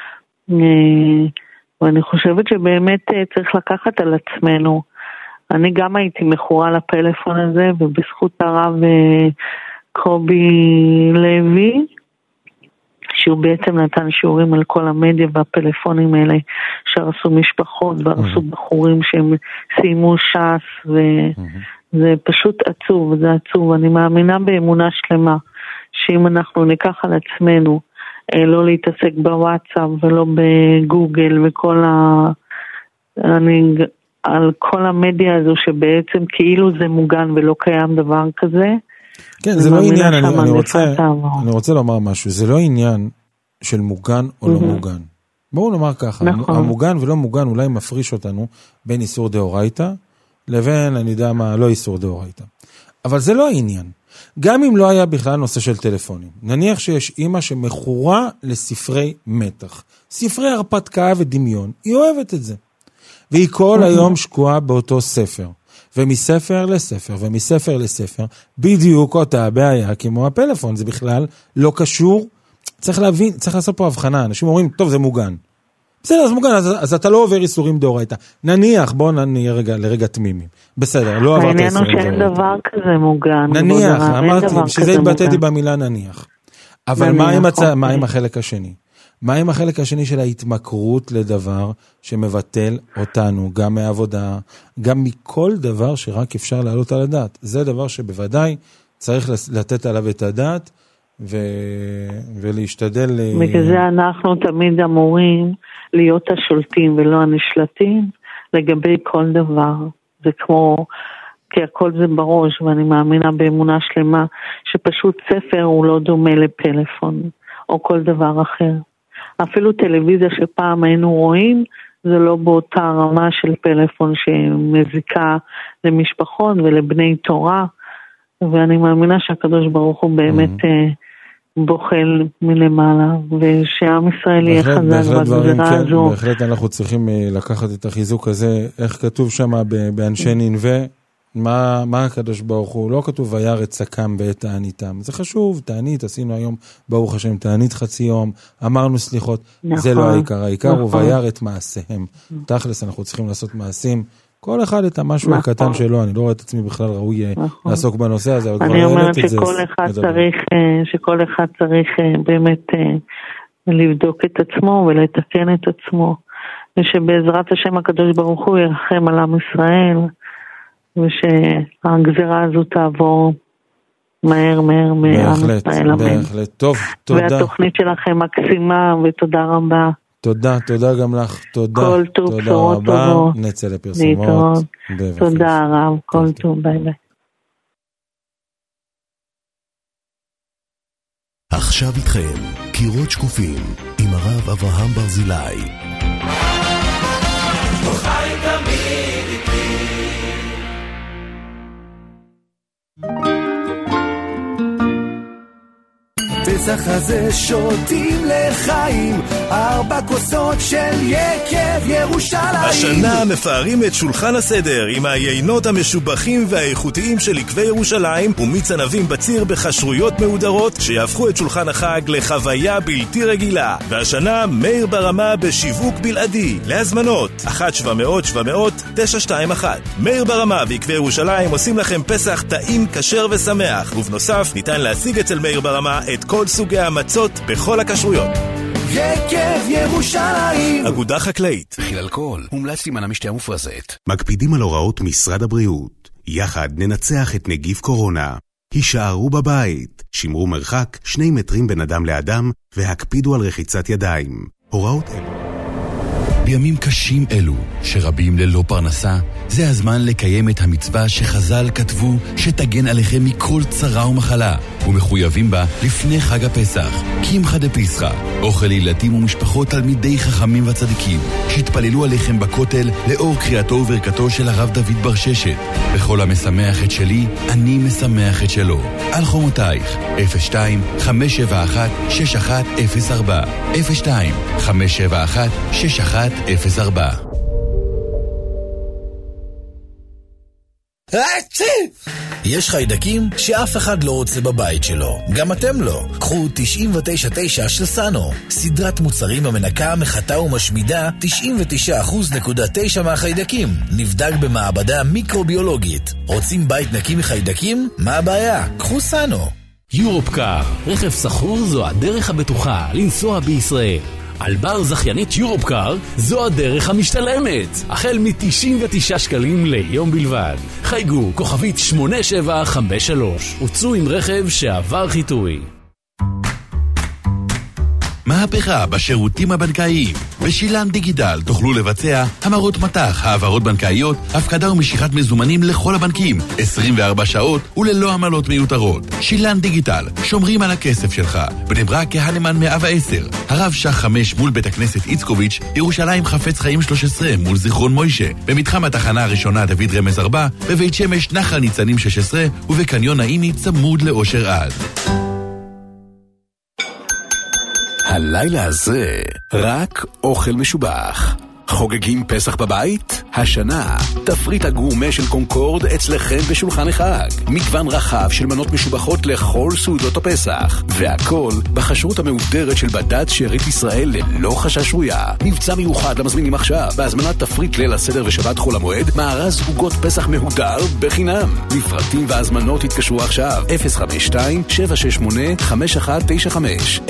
S12: ואני חושבת שבאמת צריך לקחת על עצמנו. אני גם הייתי מכורה לפלאפון הזה, ובזכות הרב קובי לוי, שהוא בעצם נתן שיעורים על כל המדיה והפלאפונים האלה שהרסו משפחות והרסו בחורים שהם סיימו ש"ס, וזה פשוט עצוב, זה עצוב. אני מאמינה באמונה שלמה שאם אנחנו ניקח על עצמנו לא להתעסק בוואטסאפ ולא בגוגל וכל על כל המדיה הזו שבעצם כאילו זה מוגן ולא קיים דבר כזה.
S2: כן, זה לא עניין, אני רוצה לומר משהו, זה לא עניין של מוגן או לא מוגן. בואו נאמר ככה, המוגן ולא מוגן אולי מפריש אותנו בין איסור דאורייתא לבין, אני יודע מה, לא איסור דאורייתא. אבל זה לא העניין. גם אם לא היה בכלל נושא של טלפונים. נניח שיש אמא שמכורה לספרי מתח, ספרי הרפתקה ודמיון, היא אוהבת את זה. והיא כל היום שקועה באותו ספר. ומספר לספר, ומספר לספר, בדיוק אותה הבעיה כמו הפלאפון, זה בכלל לא קשור, צריך להבין, צריך לעשות פה הבחנה, אנשים אומרים, טוב, זה מוגן. בסדר, זה מוגן, אז אתה לא עובר איסורים דאורייתא. נניח, בוא נהיה לרגע תמימים. בסדר, לא עברת איסורים דאורייתא.
S12: העניין הוא שאין דבר כזה מוגן.
S2: נניח, אמרתי, שזה התבטאתי במילה נניח. אבל מה עם החלק השני? מה עם החלק השני של ההתמכרות לדבר שמבטל אותנו, גם מעבודה, גם מכל דבר שרק אפשר להעלות על הדעת? זה דבר שבוודאי צריך לתת עליו את הדעת, ולהשתדל...
S12: בגלל זה אנחנו תמיד אמורים להיות השולטים ולא הנשלטים לגבי כל דבר. זה כמו, כי הכל זה בראש, ואני מאמינה באמונה שלמה שפשוט ספר הוא לא דומה לפלאפון או כל דבר אחר. אפילו טלוויזיה שפעם היינו רואים, זה לא באותה רמה של פלאפון שמזיקה למשפחות ולבני תורה, ואני מאמינה שהקדוש ברוך הוא באמת בוחל מלמעלה, ושעם ישראל יהיה חזק בגזרה הזו.
S2: בהחלט אנחנו צריכים לקחת את החיזוק הזה, איך כתוב שם באנשי נינווה, מה הקדוש ברוך הוא, לא כתוב וירא צקם בעת תעניתם, זה חשוב, תענית, עשינו היום ברוך השם תענית חצי יום, אמרנו סליחות, זה לא העיקר, העיקר הוא וירא את מעשיהם, תכלס אנחנו צריכים לעשות מעשים, כל אחד את המשהו הקטן שלו, אני לא רואה את עצמי בכלל ראוי לעסוק בנושא הזה, אבל כבר העלית את זה.
S12: שכל אחד צריך באמת לבדוק את עצמו ולתקן את עצמו, ושבעזרת השם הקדוש ברוך הוא ירחם על עם ישראל, ושהגזרה הזו תעבור מהר מעם ישראל.
S2: בהחלט, טוב, תודה.
S12: והתוכנית שלכם מקסימה, ותודה רבה.
S2: תודה גם לך, תודה.
S12: כל טוב, בשורות טובות.
S2: נצא לפרסומות.
S12: תודה רב, כל טוב, ביי ביי.
S1: עכשיו איתכם, קירות שקופים, עם הרב אברהם ברזילי.
S10: חי תמיד איתי. פסח הזה שותים לחיים, 4 כוסות של יקב ירושלים.
S9: השנה מפארים את שולחן הסדר עם היינות המשובחים והאיכותיים של יקבי ירושלים ומיץ ענבים בציר בחשרויות מהודרות שיהפכו את שולחן החג לחוויה בלתי רגילה. והשנה מאיר ברמה בשיווק בלעדי. להזמנות 1-700-700-921. מאיר ברמה ויקבי ירושלים עושים לכם פסח טעים, כשר ושמח, ובנוסף ניתן להשיג אצל מאיר ברמה את כל סוגי המצות בכל הכשרויות.
S10: יקב ירושלים,
S9: אגודה חקלאית.
S5: מכיל אלכוהול, מומלץ להימנע משתייה מופרזת.
S1: מקפידים על הוראות משרד הבריאות. יחד ננצח את נגיף קורונה. הישארו בבית, שמרו מרחק 2 מטרים בין אדם לאדם, והקפידו על רחיצת ידיים. הוראות אלו.
S6: בימים קשים אלו, שרבים ללא פרנסה, זה הזמן לקיים את המצווה שחז"ל כתבו שתגן עליכם מכל צרה ומחלה, ומחויבים בה לפני חג הפסח. קמחא דפסחא, אוכל לילדים ומשפחות תלמידי חכמים וצדיקים, שהתפללו עליכם בכותל לאור קריאתו וברכתו של הרב דוד ברששת. בכל המשמח את שלי, אני משמח את שלו. על חומותייך, 02-571-6104, 02-571-6104.
S4: יש חיידקים שאף אחד לא רוצה בבית שלו, גם אתם לא. קחו 99.9 של סאנו, סדרת מוצרים המנקה, מחטא ומשמידה 99.9% מהחיידקים. נבדק במעבדה מיקרוביולוגית. רוצים בית נקי מחיידקים? מה הבעיה? קחו סאנו.
S13: יורופקאר, רכב סחור זו הדרך הבטוחה לנסוע בישראל. על בר זכיינית יורופקאר זו הדרך המשתלמת, החל מ-99 שקלים ליום בלבד. חייגו כוכבית 8753, הוצאו עם רכב שעבר חיטוי.
S6: מהפכה בשירותים הבנקאיים. בשילן דיגיטל תוכלו לבצע המרות מטח, העברות בנקאיות, הפקדה ומשיכת מזומנים לכל הבנקים, 24 שעות וללא עמלות מיותרות. שילן דיגיטל, שומרים על הכסף שלך. בני ברק כהנמן 110, הרב שח 5 מול בית הכנסת איצקוביץ', ירושלים חפץ חיים 13 מול זיכרון מוישה, במתחם התחנה הראשונה דוד רמז 4, בבית שמש נחל ניצנים 16 ובקניון נעימי צמוד לאושר עד.
S5: הלילה הזה רק אוכל משובח. חוגגים פסח בבית? השנה, תפריט הגורמה של קונקורד אצלכם בשולחן החג. מגוון רחב של מנות משובחות לכל סעודות הפסח. והכל בחשרות המאודרת של בד"ץ שארית ישראל ללא חשש רויה. מבצע מיוחד למזמינים עכשיו, בהזמנת תפריט ליל הסדר ושבת חול המועד, מארז עוגות פסח מהודר בחינם. לפרטים והזמנות התקשרו עכשיו, 052-768-5195.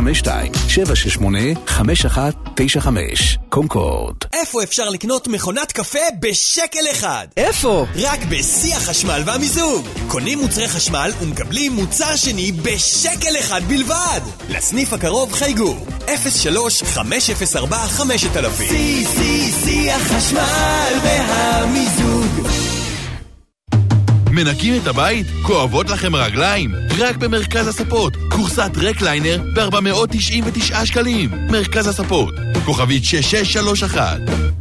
S5: 052-768-5195. קונקורד.
S14: איפה אפשר לקנות מכונת קפה בשקל אחד? איפה? רק בשיא החשמל והמיזוג. קונים מוצרי חשמל ומקבלים מוצר שני בשקל אחד בלבד. לסניף הקרוב חייגו 03-504-5000.
S10: שיא החשמל והמיזוג.
S6: מנקים את הבית? כואבות לכם רגליים? רק במרכז הספות. קורסת רקליינר ב-499 שקלים. מרכז הספות. כוכבית 6631.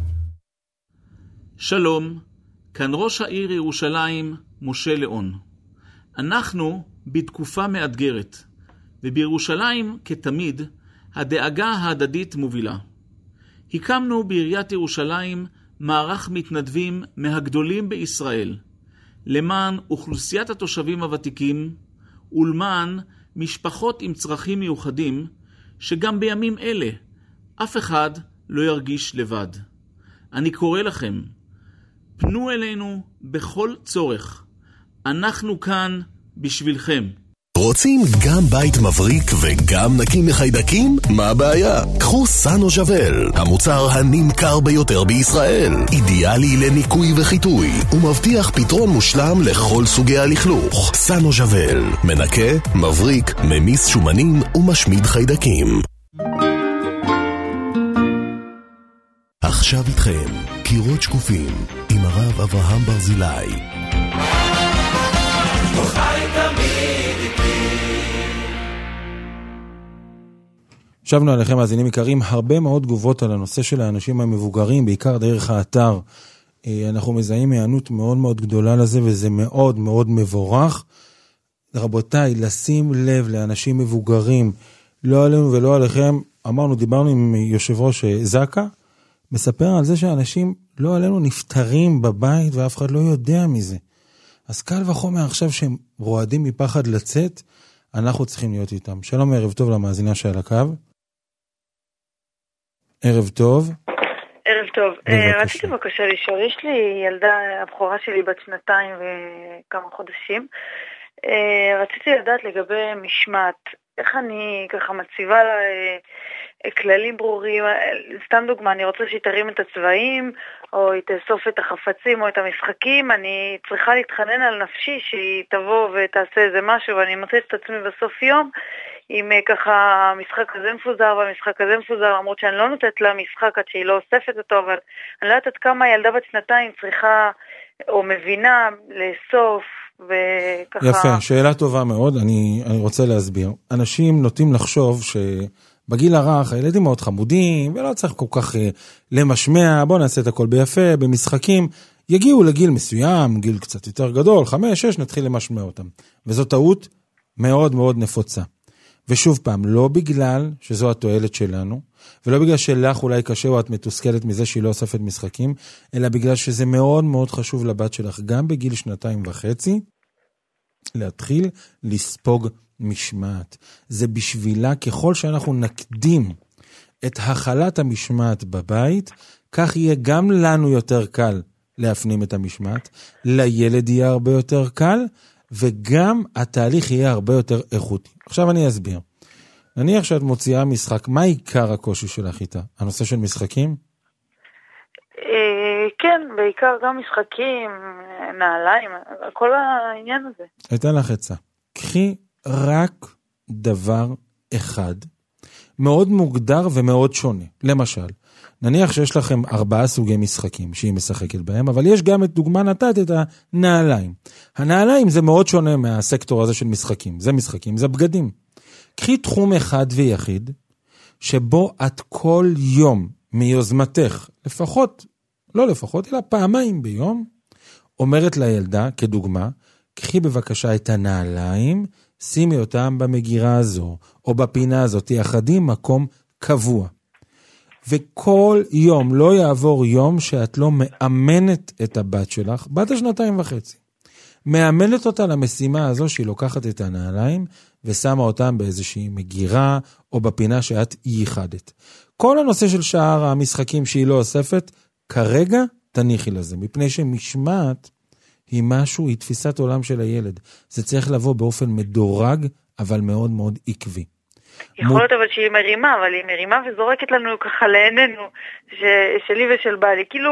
S11: שלום, כאן ראש העיר ירושלים, משה ליאון. אנחנו בתקופה מאתגרת, ובירושלים, כתמיד, הדאגה ההדדית מובילה. הקמנו בעיריית ירושלים מערך מתנדבים מהגדולים בישראל, למען אוכלוסיית התושבים הוותיקים, ולמען משפחות עם צרכים מיוחדים, שגם בימים אלה אף אחד לא ירגיש לבד. אני קורא לכם, פנו אלינו בכל צורך. אנחנו כאן בשבילכם.
S15: רוצים גם בית מבריק וגם נקי מחיידקים? מה הבעיה? קחו סנו ז'וול, המוצר הנמכר ביותר בישראל. אידיאלי לניקוי וחיטוי, ומבטיח פתרון מושלם לכל סוגי הלכלוך. סנו ז'וול, מנקה, מבריק, ממיס שומנים ומשמיד חיידקים. עכשיו איתכם, קירות שקופים, עם הרב אברהם ברזילי.
S2: שבנו עליכם מאזינים יקרים, הרבה מאוד תגובות על הנושא של האנשים המבוגרים, בעיקר דרך האתר. אנחנו מזהים הענות מאוד מאוד גדולה לזה, וזה מאוד מאוד מבורך. רבותיי, לשים לב לאנשים מבוגרים, לא עלינו ולא עליכם. דיברנו עם יושב ראש זקה, מספר על זה שאנשים לא עלינו נפטרים בבית, ואף אחד לא יודע מזה. אז קל וחומר עכשיו שהם רועדים מפחד לצאת, אנחנו צריכים להיות איתם. שלום, ערב טוב למאזינה שעל הקו. ערב טוב.
S12: ערב טוב. רציתי בבקשה לשאול, יש לי ילדה, הבחורה שלי בת 2 וכמה חודשים. רציתי לדעת לגבי משמעת, איך אני ככה מציבה לה כללים ברורים. סתם דוגמה, אני רוצה שהיא תרים את הצבעים, או היא תאסוף את החפצים או את המשחקים. אני צריכה להתחנן על נפשי שהיא תבוא ותעשה איזה משהו, ואני מוצאת את עצמי בסוף יום עם ככה המשחק הזה מפוזר והמשחק הזה מפוזר, למרות שאני לא נותנת לה משחק עד שהיא לא אוספת אותו, אבל אני לא יודעת כמה ילדה בת 2 צריכה או מבינה לאסוף וככה.
S2: יפה, שאלה טובה מאוד, אני רוצה להסביר. אנשים נוטים לחשוב שבגיל הרך הילדים מאוד חמודים ולא צריך כל כך למשמע, בוא נעשה את הכל ביפה, במשחקים, יגיעו לגיל מסוים, גיל קצת יותר גדול, 5, 6, נתחיל למשמע אותם. וזו טעות מאוד מאוד נפוצה. ושוב פעם, לא בגלל שזו התועלת שלנו, ולא בגלל שלך אולי קשה או את מתוסכלת מזה שהיא לא אוספת משחקים, אלא בגלל שזה מאוד מאוד חשוב לבת שלך, גם בגיל 2.5, להתחיל לספוג משמעת. זה בשבילה, ככל שאנחנו נקדים את החלת המשמעת בבית, כך יהיה גם לנו יותר קל להפנים את המשמעת, לילד יהיה הרבה יותר קל, וגם התהליך יהיה הרבה יותר איכותי. עכשיו אני אסביר. נניח שאת מוציאה משחק, מה עיקר הקושי שלך איתה? הנושא של משחקים?
S12: כן, בעיקר גם משחקים, נעליים, כל העניין הזה.
S2: אתן לך עצה. קחי רק דבר אחד, מאוד מוגדר ומאוד שונה. למשל, נניח שיש לכם 4 סוגי משחקים שהיא משחקת בהם, אבל יש גם את דוגמה נתת את הנעליים. הנעליים זה מאוד שונה מהסקטור הזה של משחקים. זה משחקים, זה בגדים. קחי תחום אחד ויחיד, שבו את כל יום מיוזמתך, לפחות, לא לפחות, אלא פעמיים ביום, אומרת לילדה, כדוגמה, קחי בבקשה את הנעליים, שימי אותם במגירה הזו, או בפינה הזאת, תייחדי מקום קבוע. וכל יום, לא יעבור יום שאת לא מאמנת את הבת שלך, בת 2.5. מאמנת אותה למשימה הזו שהיא לוקחת את הנעליים ושמה אותם באיזושהי מגירה או בפינה שאת ייחדת. כל הנושא של שאר המשחקים שהיא לא אוספת, כרגע תניחי לזה, מפני שמשמעת היא משהו, היא תפיסת עולם של הילד. זה צריך לבוא באופן מדורג, אבל מאוד מאוד עקבי.
S16: יכול להיות אבל שהיא מרימה, אבל היא מרימה וזורקת לנו ככה לעינינו, שלי ושל בעלי, כאילו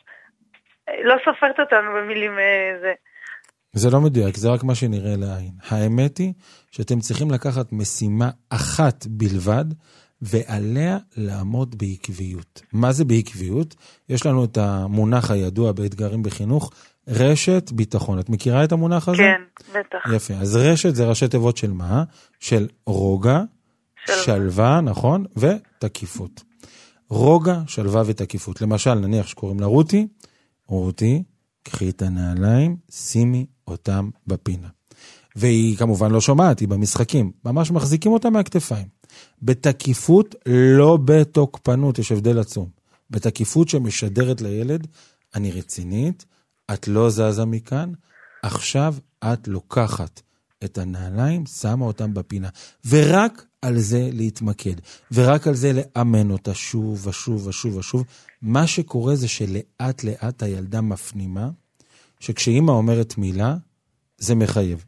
S16: לא סופרת אותנו במילים זה.
S2: זה לא מדויק, זה רק מה שנראה לעין. האמת היא שאתם צריכים לקחת משימה אחת בלבד, ועליה לעמוד בעקביות. מה זה בעקביות? יש לנו את המונח הידוע באתגרים בחינוך, רשת ביטחון. את מכירה את המונח הזה?
S16: כן, בטח.
S2: יפה. אז רשת זה ראשי תיבות של מה? של רוגע, שלווה, נכון? ותקיפות. רוגע, שלווה ותקיפות. למשל, נניח שקוראים לה רותי, רותי, קחי את הנעליים, שימי אותם בפינה. והיא כמובן לא שומעת, היא במשחקים. ממש מחזיקים אותה מהכתפיים. בתקיפות, לא בתוקפנות, יש הבדל עצום. בתקיפות שמשדרת לילד, אני רצינית, את לא זזה מכאן, עכשיו את לוקחת את הנעליים, שמה אותם בפינה. ורק על זה להתמקד, ורק על זה לאמן אותה שוב ושוב ושוב ושוב. מה שקורה זה שלאט לאט הילדה מפנימה, שכשאמא אומרת מילה, זה מחייב.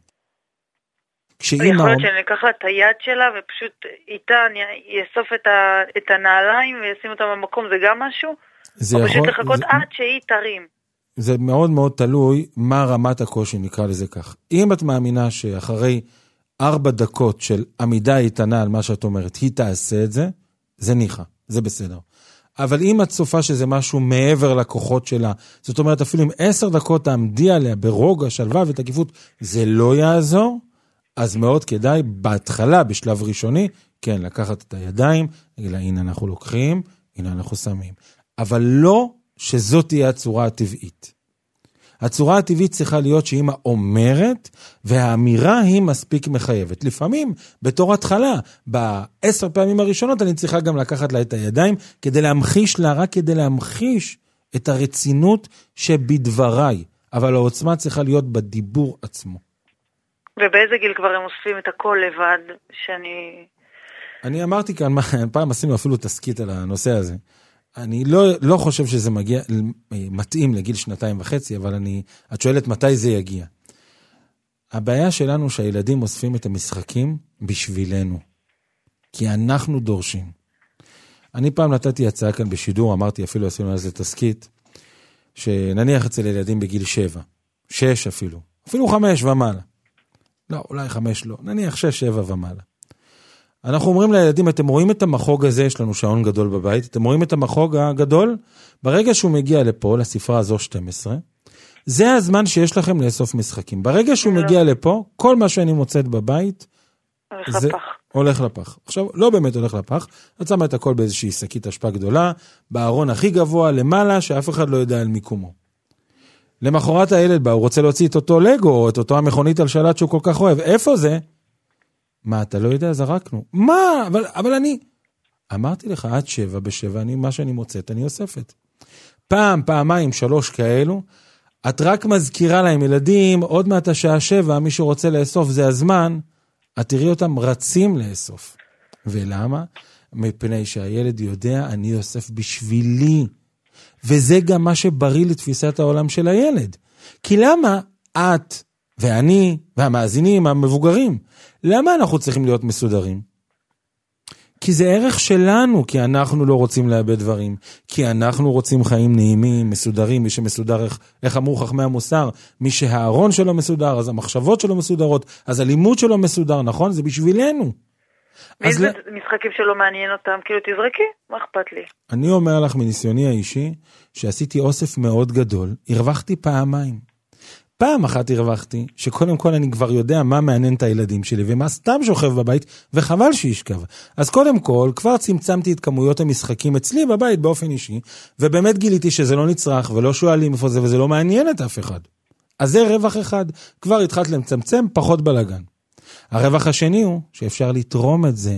S16: יכול להיות שאני אקח לה את היד שלה, ופשוט איתה אני אאסוף את הנעליים, וישים אותם במקום, זה גם משהו? או פשוט לחכות עד שהיא תרים?
S2: זה מאוד מאוד תלוי מה רמת הקושי, נקרא לזה כך. אם את מאמינה שאחרי 4 דקות של עמידה איתנה על מה שאת אומרת, היא תעשה את זה, זה ניחה, זה בסדר. אבל אם את צופה שזה משהו מעבר לכוחות שלה, זאת אומרת אפילו אם 10 דקות תעמדי עליה ברוגע, שלווה ותקיפות, זה לא יעזור, אז מאוד כדאי בהתחלה, בשלב ראשוני, כן, לקחת את הידיים, להגיד לה, הנה אנחנו לוקחים, הנה אנחנו שמים. אבל לא שזאת תהיה הצורה הטבעית. הצורה הטבעית צריכה להיות שאמא אומרת, והאמירה היא מספיק מחייבת. לפעמים, בתור התחלה, ב10 פעמים הראשונות, אני צריכה גם לקחת לה את הידיים, כדי להמחיש לה, רק כדי להמחיש את הרצינות שבדבריי. אבל העוצמה צריכה להיות בדיבור עצמו.
S16: ובאיזה גיל כבר הם אוספים את הכל לבד,
S2: אני אמרתי כאן, פעם עשינו אפילו תסקית על הנושא הזה. אני לא חושב שזה מתאים לגיל 2.5, אבל את שואלת מתי זה יגיע. הבעיה שלנו שהילדים אוספים את המשחקים בשבילנו. כי אנחנו דורשים. אני פעם נתתי הצעה כאן בשידור, אמרתי אפילו עשינו על זה תסקית, שנניח אצל ילדים בגיל 7, 6 אפילו 5 ומעלה. לא, אולי 5 לא, נניח 6, 7 ומעלה. אנחנו אומרים לילדים, אתם רואים את המחוג הזה, יש לנו שעון גדול בבית, אתם רואים את המחוג הגדול? ברגע שהוא מגיע לפה, לספרה הזו 12, זה הזמן שיש לכם לאסוף משחקים. ברגע שהוא מגיע לפה, כל מה שאני מוצאת בבית, זה הולך לפח. עכשיו, לא באמת הולך לפח, את שמה את הכל באיזושהי שקית השפעה גדולה, בארון הכי גבוה למעלה, שאף אחד לא יודע על מיקומו. למחרת הילד בא, הוא רוצה להוציא את אותו לגו, או את אותו המכונית על שלט שהוא כל כך אוהב. איפה זה? מה, אתה לא יודע, זרקנו. מה? אבל אני... אמרתי לך, עד 7 ב7, מה שאני מוצאת, אני אוספת. פעם, פעמיים, 3 כאלו, את רק מזכירה להם ילדים, עוד מעט השעה 7, מי שרוצה לאסוף זה הזמן, את תראי אותם רצים לאסוף. ולמה? מפני שהילד יודע, אני אוסף בשבילי. וזה גם מה שבריא לתפיסת העולם של הילד. כי למה את ואני והמאזינים המבוגרים, למה אנחנו צריכים להיות מסודרים? כי זה ערך שלנו, כי אנחנו לא רוצים לאבד דברים, כי אנחנו רוצים חיים נעימים, מסודרים, מי שמסודר, איך אמרו חכמי המוסר, מי שהארון שלו מסודר, אז המחשבות שלו מסודרות, אז הלימוד שלו מסודר, נכון? זה בשבילנו.
S16: ואם משחקים שלא מעניין אותם, כאילו תזרקי, מה אכפת לי?
S2: אני אומר לך מניסיוני האישי, שעשיתי אוסף מאוד גדול, הרווחתי פעמיים. פעם אחת הרווחתי, שקודם כל אני כבר יודע מה מעניין את הילדים שלי, ומה סתם שוכב בבית, וחבל שישכב. אז קודם כל, כבר צמצמתי את כמויות המשחקים אצלי בבית באופן אישי, ובאמת גיליתי שזה לא נצרך, ולא שואלים איפה זה, וזה לא מעניין את אף אחד. אז זה רווח אחד, כבר התחלת למצמצם, פחות בלגן. הרווח השני הוא שאפשר לתרום את זה,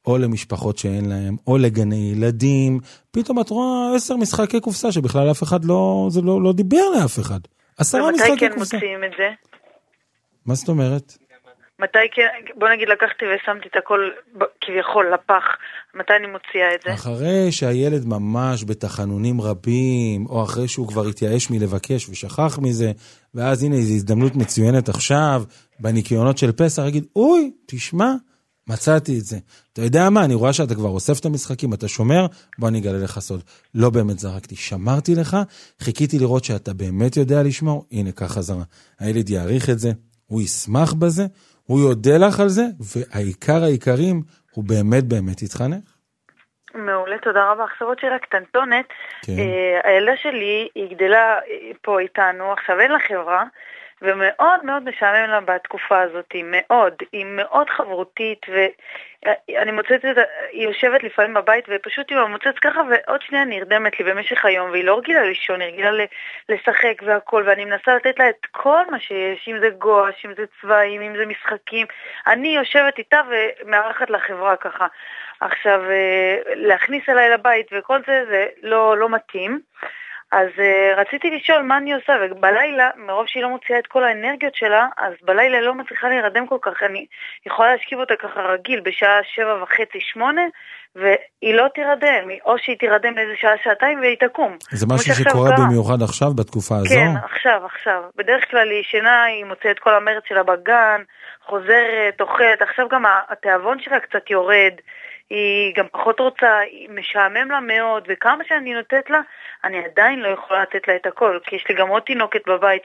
S2: או למשפחות שאין להם, או לגני ילדים, פתאום את רואה 10 משחקי קופסה, שבכלל אף אחד לא דיבר לאף אחד. 10 משחקי קופסה.
S16: ומתי כן מוציאים את זה?
S2: מה זאת אומרת?
S16: מתי כן, בוא נגיד לקחתי ושמתי את הכל כביכול לפח, מתי אני מוציאה את זה?
S2: אחרי שהילד ממש בתחנונים רבים, או אחרי שהוא כבר התייאש מלבקש ושכח מזה, ואז הנה איזו הזדמנות מצוינת עכשיו, בניקיונות של פסח, אגיד, אוי, תשמע, מצאתי את זה. אתה יודע מה, אני רואה שאתה כבר אוסף את המשחקים, אתה שומר, בוא אני אגלה לך סוד. לא באמת זרקתי, שמרתי לך, חיכיתי לראות שאתה באמת יודע לשמור, הנה כך חזרה. הילד יעריך את זה, הוא ישמח בזה, הוא יודע לך על זה, העיקרים, הוא באמת יתחנך.
S16: מעולה, תודה רבה. עכשיו עוד שאלה קטנטונת, הילדה שלי היא גדלה פה איתנו, עכשיו אין לה חברה, ומאוד מאוד משעמם לה בתקופה הזאת, היא מאוד חברותית, ואני מוצאת את זה, היא יושבת לפעמים בבית, ופשוט היא מוצאת ככה, ועוד שנייה נרדמת לי במשך היום, והיא לא רגילה לישון, היא רגילה לשחק והכל, ואני מנסה לתת לה את כל מה שיש, אם זה גואש, אם זה צבעים, אם זה משחקים, אני יושבת איתה ומערכת לחברה ככה. עכשיו, להכניס אליי לבית וכל זה, זה לא מתאים. אז רציתי לשאול מה אני עושה, ובלילה, מרוב שהיא לא מוציאה את כל האנרגיות שלה, אז בלילה לא מצליחה להירדם כל כך, אני יכולה להשכיב אותה ככה רגיל, בשעה 7:30-8, והיא לא תירדם, או שהיא תירדם לאיזה שעה-שעתיים והיא תקום.
S2: זה משהו שקורה במיוחד עכשיו, בתקופה הזו?
S16: כן, עכשיו. בדרך כלל היא ישנה, היא מוציאה את כל המרץ שלה בגן, חוזרת, אוכלת, עכשיו גם התיאבון שלה קצת יורד, היא גם פחות רוצה, היא משעמם לה מאוד, וכמה שאני נותנת לה, אני עדיין לא יכולה לתת לה את הכל, כי יש לי גם עוד תינוקת בבית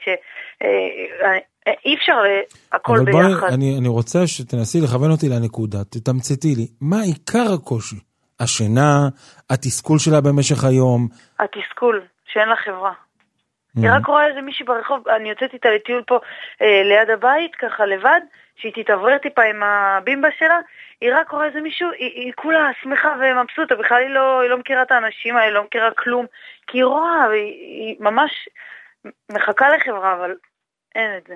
S16: שאי אפשר הכל ביחד.
S2: אבל בואי, אני רוצה שתנסי לכוון אותי לנקודה, תתמצתי לי, מה עיקר הקושי? השינה, התסכול שלה במשך היום?
S16: התסכול, שאין לה חברה. היא רק רואה איזה מישהי ברחוב, אני יוצאת איתה לטיול פה ליד הבית, ככה לבד, שהיא תתעברר טיפה עם הבימבה שלה, היא רק רואה איזה מישהו, היא כולה שמחה ומבסוטה, בכלל היא לא מכירה את האנשים האלה, היא לא מכירה כלום, כי היא רואה, היא ממש מחכה לחברה, אבל אין את זה.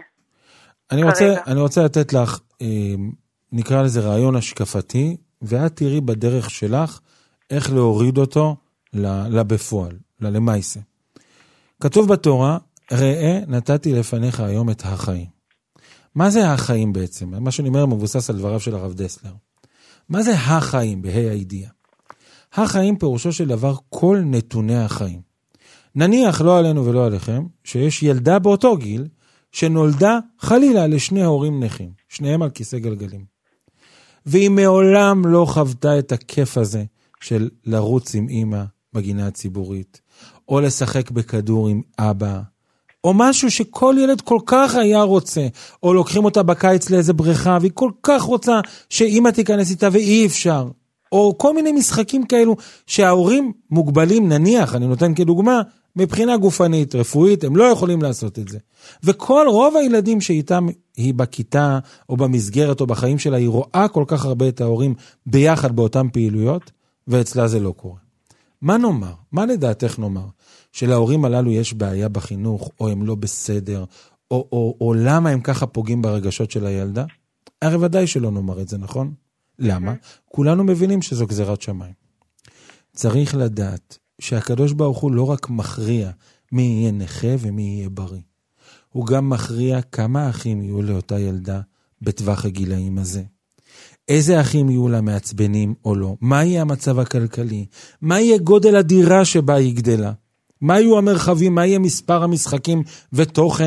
S2: אני רוצה לתת לך, נקרא לזה רעיון השקפתי, ואת תראי בדרך שלך, איך להוריד אותו לבפועל, למעשה. כתוב בתורה, ראה נתתי לפניך היום את החיים. מה זה החיים בעצם? מה שאני אומר מבוסס על דבריו של הרב דסלר. מה זה החיים בה"א הידיעה? החיים פירושו של דבר כל נתוני החיים. נניח לא עלינו ולא עליכם, שיש ילדה באותו גיל, שנולדה חלילה לשני הורים נכים, שניהם על כיסא גלגלים. והיא מעולם לא חוותה את הכיף הזה של לרוץ עם אמא בגינה הציבורית, או לשחק בכדור עם אבא, או משהו שכל ילד כל כך היה רוצה, או לוקחים אותה בקיץ לאיזה בריכה, והיא כל כך רוצה שאמא תיכנס איתה ואי אפשר, או כל מיני משחקים כאלו שההורים מוגבלים, נניח, אני נותן כדוגמה, מבחינה גופנית, רפואית, הם לא יכולים לעשות את זה. וכל רוב הילדים שאיתם היא בכיתה, או במסגרת, או בחיים שלה, היא רואה כל כך הרבה את ההורים ביחד באותן פעילויות, ואצלה זה לא קורה. מה נאמר? מה לדעתך נאמר? שלהורים הללו יש בעיה בחינוך, או הם לא בסדר, או למה הם ככה פוגעים ברגשות של הילדה? הרי ודאי שלא נאמר את זה, נכון? למה? כולנו מבינים שזו גזירת שמיים. צריך לדעת שהקדוש ברוך הוא לא רק מכריע מי יהיה נכה ומי יהיה בריא. הוא גם מכריע כמה אחים יהיו לאותה ילדה בטווח הגילאים הזה. איזה אחים יהיו לה מעצבנים או לא? מה יהיה המצב הכלכלי? מה יהיה גודל הדירה שבה היא גדלה? מה יהיו המרחבים? מה יהיה מספר המשחקים ותוכן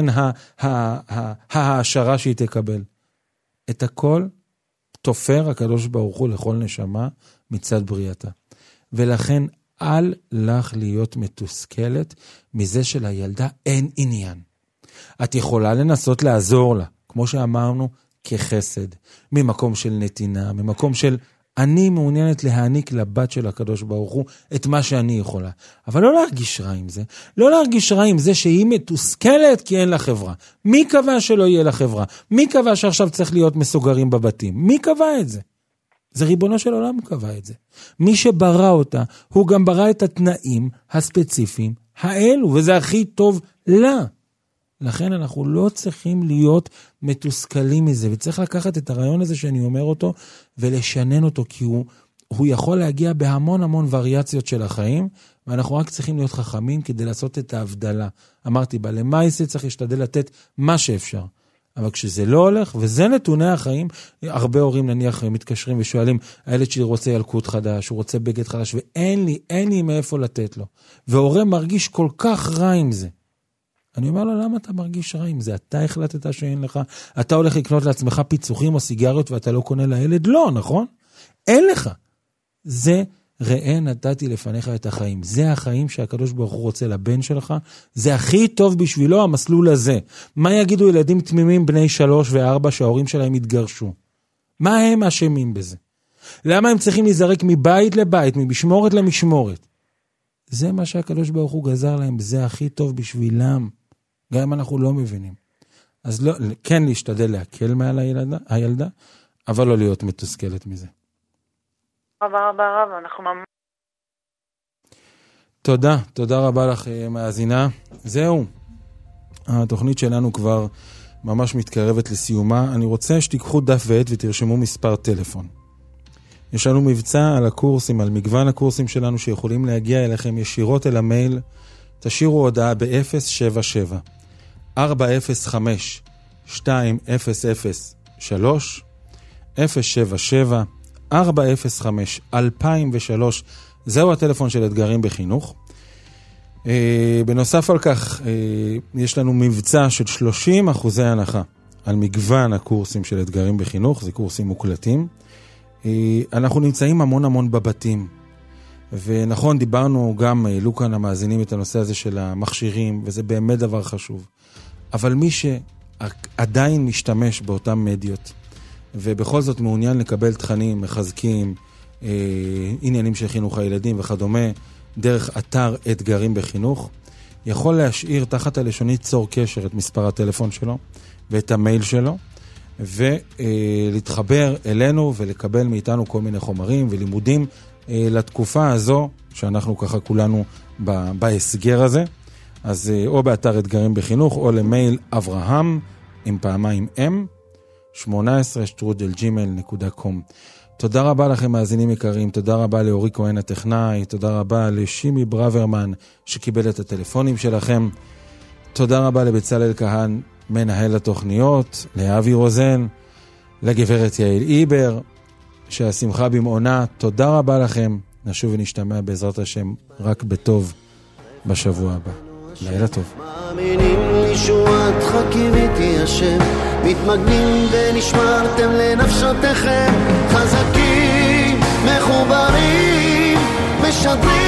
S2: ההשערה שהיא תקבל? את הכל תופר הקדוש ברוך הוא לכל נשמה מצד בריאתה. ולכן אל לך להיות מתוסכלת מזה שלילדה אין עניין. את יכולה לנסות לעזור לה, כמו שאמרנו, כחסד, ממקום של נתינה, ממקום של אני מעוניינת להעניק לבת של הקדוש ברוך הוא את מה שאני יכולה. אבל לא להרגיש רע עם זה. לא להרגיש רע עם זה שהיא מתוסכלת כי אין לה חברה. מי קבע שלא יהיה לה חברה? מי קבע שעכשיו צריך להיות מסוגרים בבתים? מי קבע את זה? זה ריבונו של עולם קבע את זה. מי שברא אותה, הוא גם ברא את התנאים הספציפיים האלו, וזה הכי טוב לה. לכן אנחנו לא צריכים להיות מתוסכלים מזה, וצריך לקחת את הרעיון הזה שאני אומר אותו, ולשנן אותו, כי הוא הוא יכול להגיע בהמון המון וריאציות של החיים, ואנחנו רק צריכים להיות חכמים כדי לעשות את ההבדלה. אמרתי, בלמייסה צריך להשתדל לתת מה שאפשר. אבל כשזה לא הולך, וזה נתוני החיים, הרבה הורים נניח מתקשרים ושואלים, הילד שלי רוצה ילקוט חדש, הוא רוצה בגד חדש, ואין לי מאיפה לתת לו. וההורה מרגיש כל כך רע עם זה. אני אומר לו, למה אתה מרגיש רע עם זה? אתה החלטת שאין לך, אתה הולך לקנות לעצמך פיצוחים או סיגריות, ואתה לא קונה לילד? לא, נכון? אין לך. זה ראה נתתי לפניך את החיים. זה החיים שהקדוש ברוך הוא רוצה לבן שלך. זה הכי טוב בשבילו המסלול הזה. מה יגידו ילדים תמימים בני 3 ו4 שההורים שלהם התגרשו? מה הם אשמים בזה? למה הם צריכים להיזרק מבית לבית, ממשמורת למשמורת? זה מה שהקדוש ברוך הוא גזר להם. זה הכי טוב בשבילם. גם אם אנחנו לא מבינים. אז לא, כן להשתדל להקל מעל הילדה, אבל לא להיות מתוסכלת מזה.
S16: רבה, אנחנו ממש...
S2: תודה רבה לך מאזינה. זהו, התוכנית שלנו כבר ממש מתקרבת לסיומה. אני רוצה שתיקחו דף ועט ותרשמו מספר טלפון. יש לנו מבצע על הקורסים, על מגוון הקורסים שלנו שיכולים להגיע אליכם ישירות אל המייל. תשאירו הודעה ב-077 405 2003 077 405 2003. זהו הטלפון של אתגרים בחינוך. בנוסף על כך, יש לנו מבצע של 30% הנחה על מגוון הקורסים של אתגרים בחינוך. זה קורסים מוקלטים. אנחנו נמצאים המון בבתים. ונכון, דיברנו גם, העלו כאן המאזינים את הנושא הזה של המכשירים, וזה באמת דבר חשוב. אבל מי שעדיין משתמש באותן מדיות, ובכל זאת מעוניין לקבל תכנים מחזקים, עניינים של חינוך הילדים וכדומה, דרך אתר אתגרים בחינוך, יכול להשאיר תחת הלשונית צור קשר את מספר הטלפון שלו, ואת המייל שלו, ולהתחבר אלינו ולקבל מאיתנו כל מיני חומרים ולימודים, לתקופה הזו, שאנחנו ככה כולנו בהסגר הזה, אז או באתר אתגרים בחינוך, או למייל אברהם, עם פעמיים m18@gmail.com. תודה רבה לכם מאזינים יקרים, תודה רבה לאורי כהן הטכנאי, תודה רבה לשימי ברוורמן שקיבל את הטלפונים שלכם, תודה רבה לבצלאל כהן מנהל התוכניות, לאבי רוזן, לגברת יעל איבר, שהשמחה במעונה. תודה רבה לכם. נשוב ונשתמע בעזרת השם רק בטוב בשבוע הבא. לילה טוב.
S17: מאמינים לישועתך קיוויתי השם, מתמגנים ונשמרתם לנפשותיכם, חזקים מחוברים משדרים